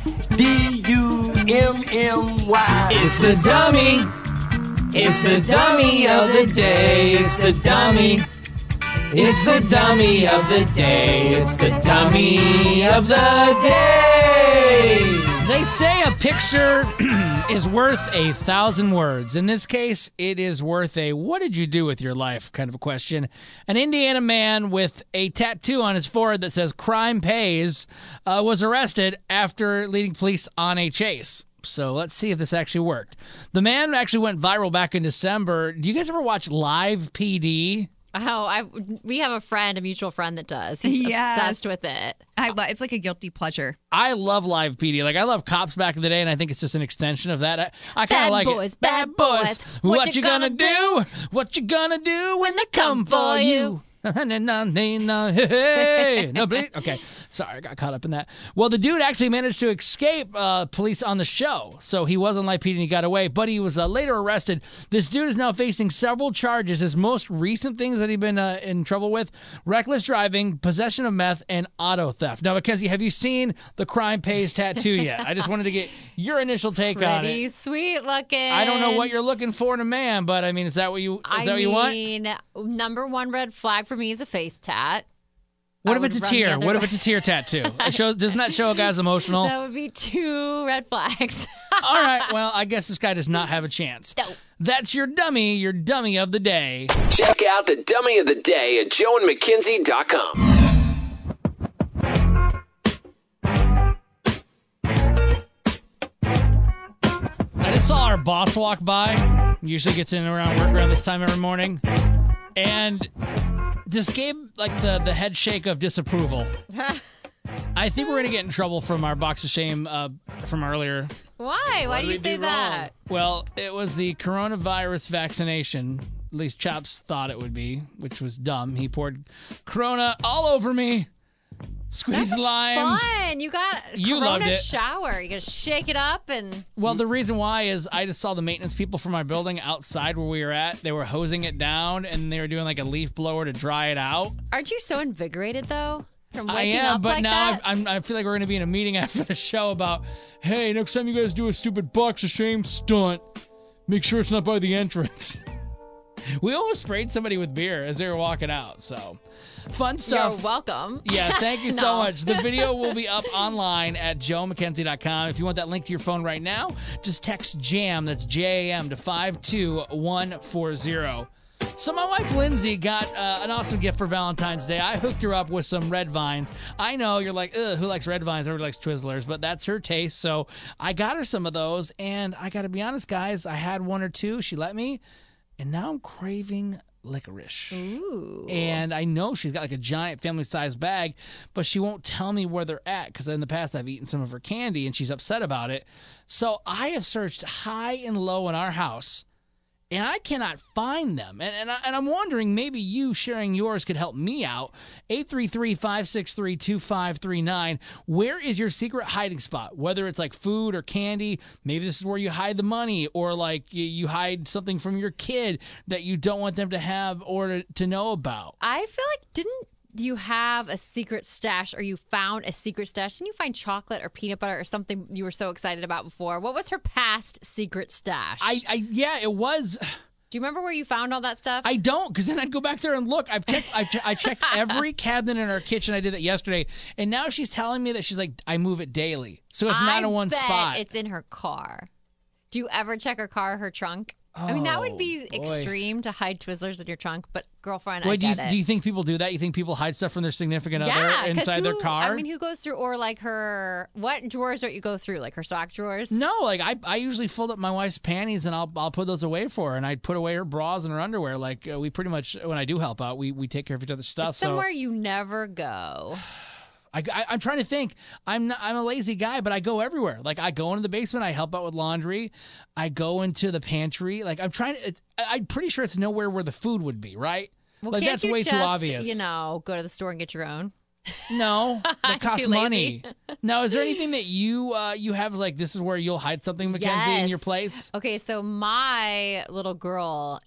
D U M M Y. It's the dummy. It's the dummy of the day. It's the dummy. It's the dummy of the day. It's the dummy of the day. They say a picture is worth a thousand words. In this case, it is worth a what did you do with your life kind of a question. An Indiana man with a tattoo on his forehead that says crime pays uh, was arrested after leading police on a chase. So let's see if this actually worked. The man actually went viral back in December. Do you guys ever watch Live P D? Oh, I we have a friend, a mutual friend that does. He's Yes. obsessed with it. I lo- it's like a guilty pleasure. I love Live P D. Like, I love Cops back in the day, and I think it's just an extension of that. I, I kind Bad of like boys, it. bad boys. What, you gonna, do? What you gonna do when they come for you? Hey, nobody. Okay, sorry, I got caught up in that. Well, the dude actually managed to escape uh, police on the show, so he was on Live P D and he got away. But he was uh, later arrested. This dude is now facing several charges. His most recent things that he's been uh, in trouble with: reckless driving, possession of meth, and auto theft. Now, Mackenzie, have you seen the crime pays tattoo yet? I just wanted to get your initial take on Pretty it. sweet looking. I don't know what you're looking for in a man, but I mean, is that what you is I that what you want? mean, number one red flag for me is a face tat. What I if would it's a run the tear? other What if way. it's a tear tattoo? It shows, doesn't that show a guy's emotional? That would be two red flags. All right, well, I guess this guy does not have a chance. That's your dummy, your dummy of the day. Check out the dummy of the day at joe and mckenzie dot com. I just saw our boss walk by. Usually gets in around work around this time every morning. And just gave like the, the head shake of disapproval. I think we're going to get in trouble from our box of shame uh, from earlier. Why? Why What do did you we say do that? wrong? Well, it was the coronavirus vaccination. At least Chops thought it would be, which was dumb. He poured Corona all over me. Squeeze That was limes. fun. You got You Corona loved it. shower. You got to shake it up and. Well, the reason why is I just saw the maintenance people from my building outside where we were at. They were hosing it down and they were doing like a leaf blower to dry it out. Aren't you so invigorated though? From I waking am, up but like now that? I've, I'm, I feel like we're going to be in a meeting after the show about, hey, next time you guys do a stupid box of shame stunt, make sure it's not by the entrance. We almost sprayed somebody with beer as they were walking out, so fun stuff. You're welcome. Yeah, thank you so No. much. The video will be up online at joe mckenzie dot com. If you want that link to your phone right now, just text JAM, that's J A M, to five two one four zero. So my wife Lindsay got uh, an awesome gift for Valentine's Day. I hooked her up with some red vines. I know you're like, ugh, who likes red vines? Everybody likes Twizzlers, but that's her taste. So I got her some of those, and I got to be honest, guys, I had one or two. She let me, and now I'm craving licorice. Ooh. And I know she's got like a giant family-sized bag, but she won't tell me where they're at because in the past I've eaten some of her candy, and she's upset about it. So I have searched high and low in our house, and I cannot find them. And and, I, and I'm wondering, maybe you sharing yours could help me out. eight three three, five six three, two five three nine. Where is your secret hiding spot? Whether it's like food or candy, maybe this is where you hide the money, or like you, you hide something from your kid that you don't want them to have or to, to know about. I feel like didn't you have a secret stash, or you found a secret stash? Didn't you find chocolate or peanut butter or something you were so excited about before? What was her past secret stash? I, I yeah, it was. Do you remember where you found all that stuff? I don't, because then I'd go back there and look. I've checked. I've che- I checked every cabinet in our kitchen. I did that yesterday, and now she's telling me that she's like, I move it daily, so it's not I in one bet spot. It's in her car. Do you ever check her car or her trunk? I mean, that would be Oh, boy. extreme to hide Twizzlers in your trunk, but girlfriend, Wait, I do you, get it. do you think people do that? You think people hide stuff from their significant yeah, other 'cause inside who, their car? I mean, who goes through, or like her, what drawers don't you go through? Like her sock drawers? No, like I, I usually fold up my wife's panties and I'll I'll put those away for her, and I put away her bras and her underwear. Like uh, we pretty much, when I do help out, we, we take care of each other's stuff. It's somewhere so you never go. I, I I'm trying to think. I'm not, I'm a lazy guy, but I go everywhere. Like I go into the basement, I help out with laundry, I go into the pantry. Like I'm trying to. It's, I- I'm pretty sure it's nowhere where the food would be, right? Well, like can't that's you way just, too obvious. You know, go to the store and get your own. No, that costs Too money. lazy. Now, is there anything that you uh, you have like this is where you'll hide something, Mackenzie, in your Yes. place? Okay, so my little girl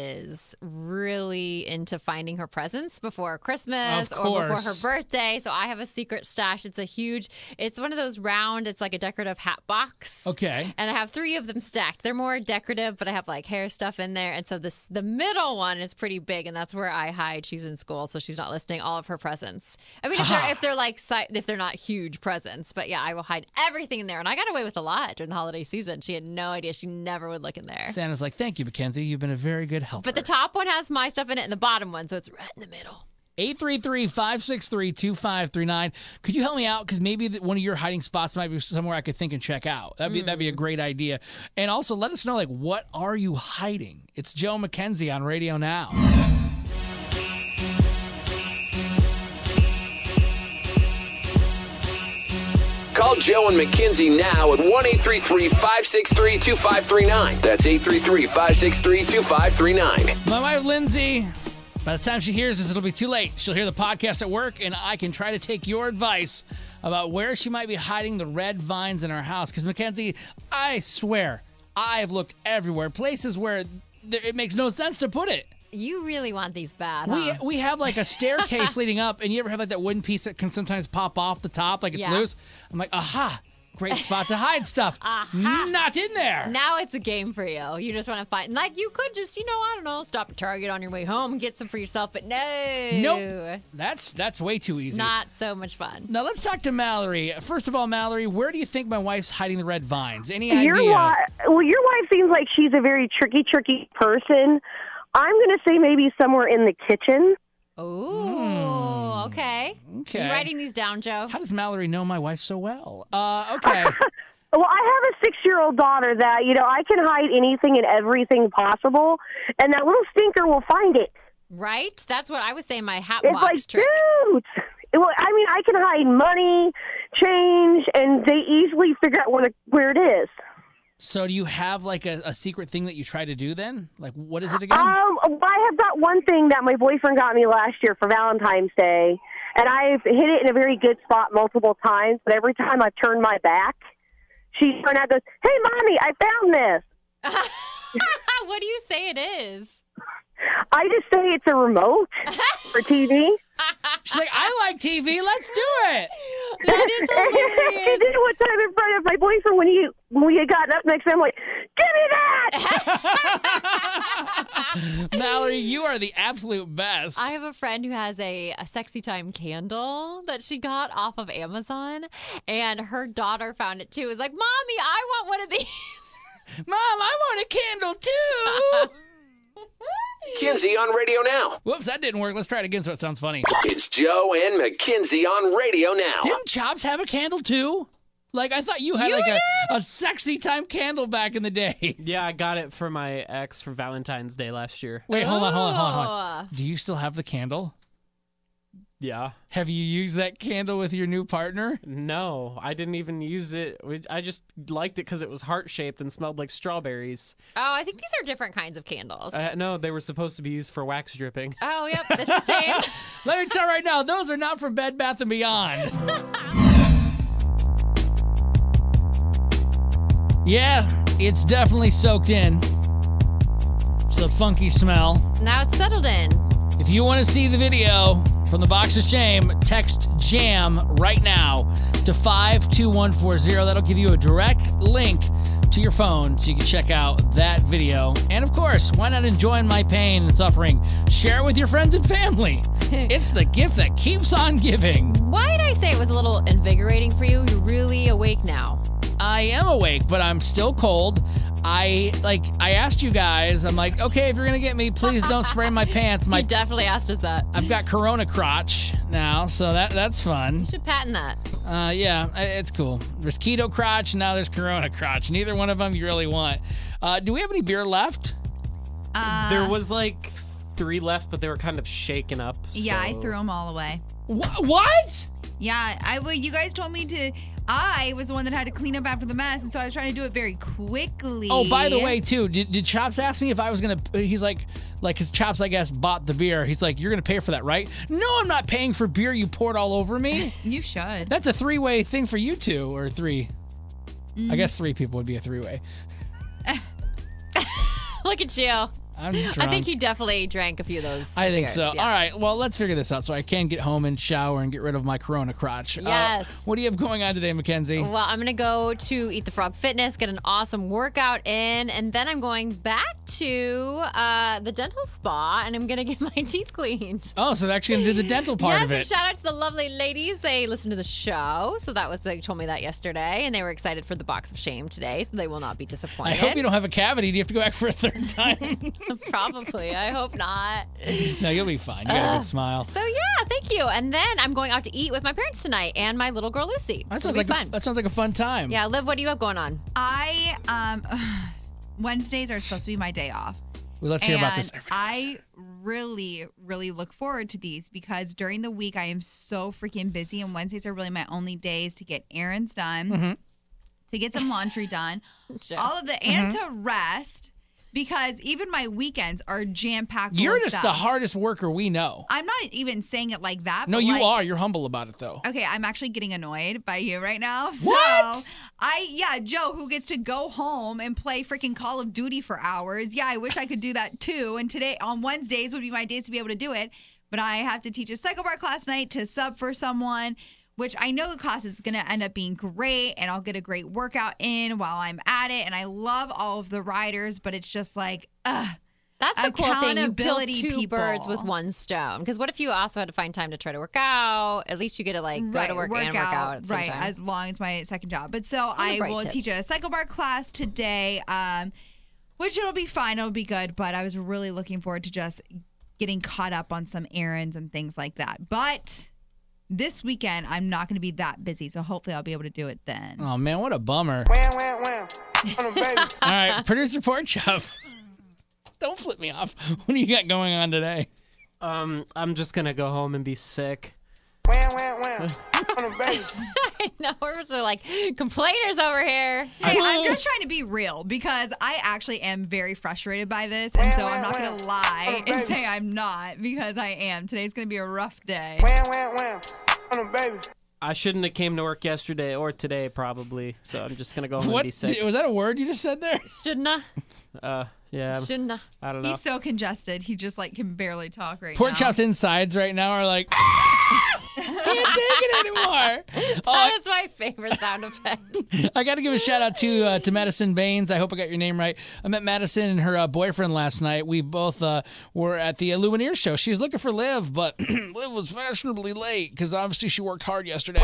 is really into finding her presents before Christmas Of or before her course. birthday. So I have a secret stash. It's a huge, it's one of those round, it's like a decorative hat box. Okay. And I have three of them stacked. They're more decorative, but I have like hair stuff in there. And so this the middle one is pretty big, and that's where I hide. She's in school, so she's not listening. All of her presents. I mean, if they're if they're like si- if they're not huge presents, but yeah, I will hide everything in there. And I got away with a lot during the holiday season. She had no idea. She never would look in there. Santa's like, thank you, Mackenzie. You've been a very good helper. But the top one has my stuff in it, and the bottom one, so it's right in the middle. eight three three, five six three, two five three nine. Could you help me out? Because maybe the, one of your hiding spots might be somewhere I could think and check out. That'd be that'd be a great idea. And also let us know, like, what are you hiding? It's Joe Mackenzie on Radio Now. Call Joe and Mackenzie now at one eight three three, five six three, two five three nine. That's eight three three, five six three, two five three nine. My wife, Lindsay, by the time she hears this, it'll be too late. She'll hear the podcast at work, and I can try to take your advice about where she might be hiding the red vines in our house. Because, Mackenzie, I swear, I have looked everywhere, places where there, it makes no sense to put it. You really want these bad, We huh? we have like a staircase leading up, and you ever have like that wooden piece that can sometimes pop off the top, like it's Yeah. loose? I'm like, aha, great spot to hide stuff. Aha. Not in there. Now it's a game for you. You just want to fight. Like, you could just, you know, I don't know, stop at Target on your way home and get some for yourself, but no. Nope. That's that's way too easy. Not so much fun. Now let's talk to Mallory. First of all, Mallory, where do you think my wife's hiding the red vines? Any idea? Your wife, well, your wife seems like she's a very tricky, tricky person. I'm going to say maybe somewhere in the kitchen. Ooh, okay. Okay. You writing these down, Joe? How does Mallory know my wife so well? Uh, okay. Well, I have a six-year-old daughter that, you know, I can hide anything and everything possible, and that little stinker will find it. Right? That's what I was saying. My hat It's box like, trick. dude. Well, I mean, I can hide money, change, and they easily figure out where, where it is. So do you have like a, a secret thing that you try to do then? Like, what is it again? Um, I have got one thing that my boyfriend got me last year for Valentine's Day, and I've hit it in a very good spot multiple times, but every time I've turned my back, she turned out and goes, "Hey, Mommy, I found this." What do you say it is? I just say it's a remote for T V. She's like, I like T V. Let's do it. That is hilarious. I did it one time in front of my boyfriend when he when we had gotten up next to him. I'm like, give me that. Mallory, you are the absolute best. I have a friend who has a, a sexy time candle that she got off of Amazon, and her daughter found it too. It was like, Mommy, I want one of these. Mom, I want a candle too. Kinsey on radio now. Whoops, that didn't work. Let's try it again so it sounds funny. It's Joe and Mackenzie on radio now. Didn't Chops have a candle too? Like, I thought you had You like did? a, a sexy time candle back in the day. Yeah, I got it for my ex for Valentine's Day last year. Wait, hold on, hold on, hold on, hold Oh. on. Do you still have the candle? Yeah. Have you used that candle with your new partner? No, I didn't even use it. We- I just liked it because it was heart-shaped and smelled like strawberries. Oh, I think these are different kinds of candles. Uh, no, they were supposed to be used for wax dripping. Oh, yep, it's the same. Let me tell you right now, those are not from Bed Bath and Beyond. Yeah, it's definitely soaked in. It's a funky smell. Now it's settled in. If you want to see the video from the Box of Shame, text JAM right now to five two one four zero. That'll give you a direct link to your phone so you can check out that video. And of course, why not enjoy my pain and suffering? Share it with your friends and family. It's the gift that keeps on giving. Why did I say it was a little invigorating for you? You're really awake now. I am awake, but I'm still cold. I like I asked you guys, I'm like, okay, if you're gonna get me, please don't spray my pants. My You definitely asked us that. I've got Corona crotch now, so that that's fun. You should patent that. Uh, yeah, i- it's cool. There's keto crotch, now there's Corona crotch. Neither one of them you really want. Uh, do we have any beer left? Uh, There was like three left, but they were kind of shaken up. Yeah, I so- threw them all away. Wh- what? Yeah, I well, you guys told me to. I was the one that had to clean up after the mess, and so I was trying to do it very quickly. Oh, by the way, too, did, did Chops ask me if I was gonna? He's like, like his Chops, I guess, bought the beer. He's like, you're gonna pay for that, right? No, I'm not paying for beer you poured all over me. You should. That's a three-way thing for you two, or three. I guess three people would be a three-way. Look at you. I'm drunk. I think he definitely drank a few of those. I think beers, so. yeah. All right, well, let's figure this out so I can get home and shower and get rid of my Corona crotch. Uh, Yes. what do you have going on today, Mackenzie? Well, I'm going to go to Eat the Frog Fitness, get an awesome workout in, and then I'm going back to uh, the dental spa, and I'm going to get my teeth cleaned. Oh, so they're actually going to do the dental part yes, of and it. shout out to the lovely ladies. They listened to the show, so that was they told me that yesterday, and they were excited for the Box of Shame today, so they will not be disappointed. I hope you don't have a cavity. Do you have to go back for a third time? Probably. I hope not. No, you'll be fine. You got a Uh, good smile. So yeah, thank you. And then I'm going out to eat with my parents tonight and my little girl Lucy. That It'll sounds be like a, fun. that sounds like a fun time. Yeah, Liv, what do you have going on? I um, Wednesdays are supposed to be my day off. Well, let's hear about this. And I really, really look forward to these because during the week I am so freaking busy, and Wednesdays are really my only days to get errands done, Mhm. to get some laundry done, Sure. all of the, and to rest because even my weekends are jam packed. You're just the hardest worker we know. I'm not even saying it like that. No, but you like, are. You're humble about it, though. Okay, I'm actually getting annoyed by you right now. What? So I, yeah, Joe, who gets to go home and play freaking Call of Duty for hours. Yeah, I wish I could do that too. And today, on Wednesdays, would be my days to be able to do it. But I have to teach a cycle bar class night to sub for someone, which I know the class is going to end up being great. And I'll get a great workout in while I'm at it. And I love all of the riders, but it's just like, ugh. That's a cool thing. You kill Accountability two people. birds with one stone. Because what if you also had to find time to try to work out? At least you get to like go Right, to work, and work out at the same right, time. as long as my second job. But so a I bright will tip. teach a cycle bar class today, um, which it'll be fine. It'll be good. But I was really looking forward to just getting caught up on some errands and things like that. But this weekend, I'm not going to be that busy. So hopefully I'll be able to do it then. Oh, man, what a bummer. Wham, wham, wham. On 'em, baby. All right, producer Pork Chop. Don't flip me off. What do you got going on today? Um, I'm just gonna go home and be sick. I know, we're just like complainers over here. Hey, I'm just trying to be real because I actually am very frustrated by this, and so I'm not going to lie and say I'm not because I am. Today's going to be a rough day. I shouldn't have came to work yesterday or today probably, so I'm just gonna go home What? and be sick. Was that a word you just said there? Shouldn't I? Uh, yeah. Shouldn't I? I don't know. He's so congested. He just like can barely talk right Pork now. Chop's insides right now are like, can't take it anymore. Oh, That's my favorite sound effect. I got to give a shout out to uh, to Madison Baines. I hope I got your name right. I met Madison and her uh, boyfriend last night. We both uh, were at the Lumineers show. She was looking for Liv, but Liv was fashionably late because obviously she worked hard yesterday.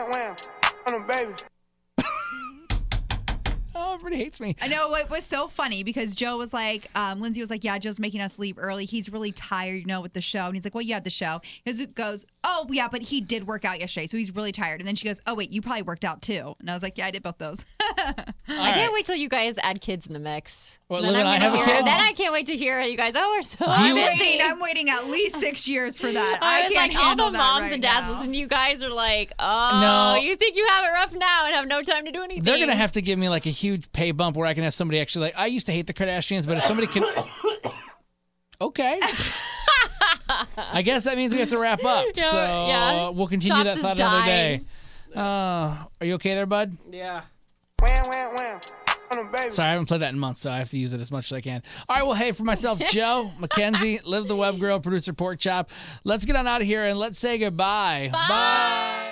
Oh, everybody hates me. I know it was so funny because Joe was like, um, Lindsay was like, yeah, Joe's making us leave early. He's really tired, you know, with the show. And he's like, well, you had the show. He goes, oh, yeah, but he did work out yesterday, so he's really tired. And then she goes, oh, wait, you probably worked out too. And I was like, yeah, I did both those. I can't wait till you guys add kids in the mix. What, then, Liv and I'm I gonna have a hear- kid? then I can't wait to hear you guys. Oh, we're so I'm busy. waiting, I'm waiting at least six years for that. I I was can't like, all handle the that moms right and dads now. listening to you guys are like, oh, No. you think you have it rough now and have no time to do anything. They're going to have to give me like a huge pay bump where I can have somebody actually like, I used to hate the Kardashians, but if somebody can. Okay. I guess that means we have to wrap up. Yeah, so yeah. we'll continue Chops that is thought another day. dying. Uh, are you okay there, bud? Yeah. Sorry, I haven't played that in months, so I have to use it as much as I can. All right, well, hey, for myself, Joe, Mackenzie, Liv the Web Girl, producer Pork Chop, let's get on out of here and let's say goodbye. Bye. Bye.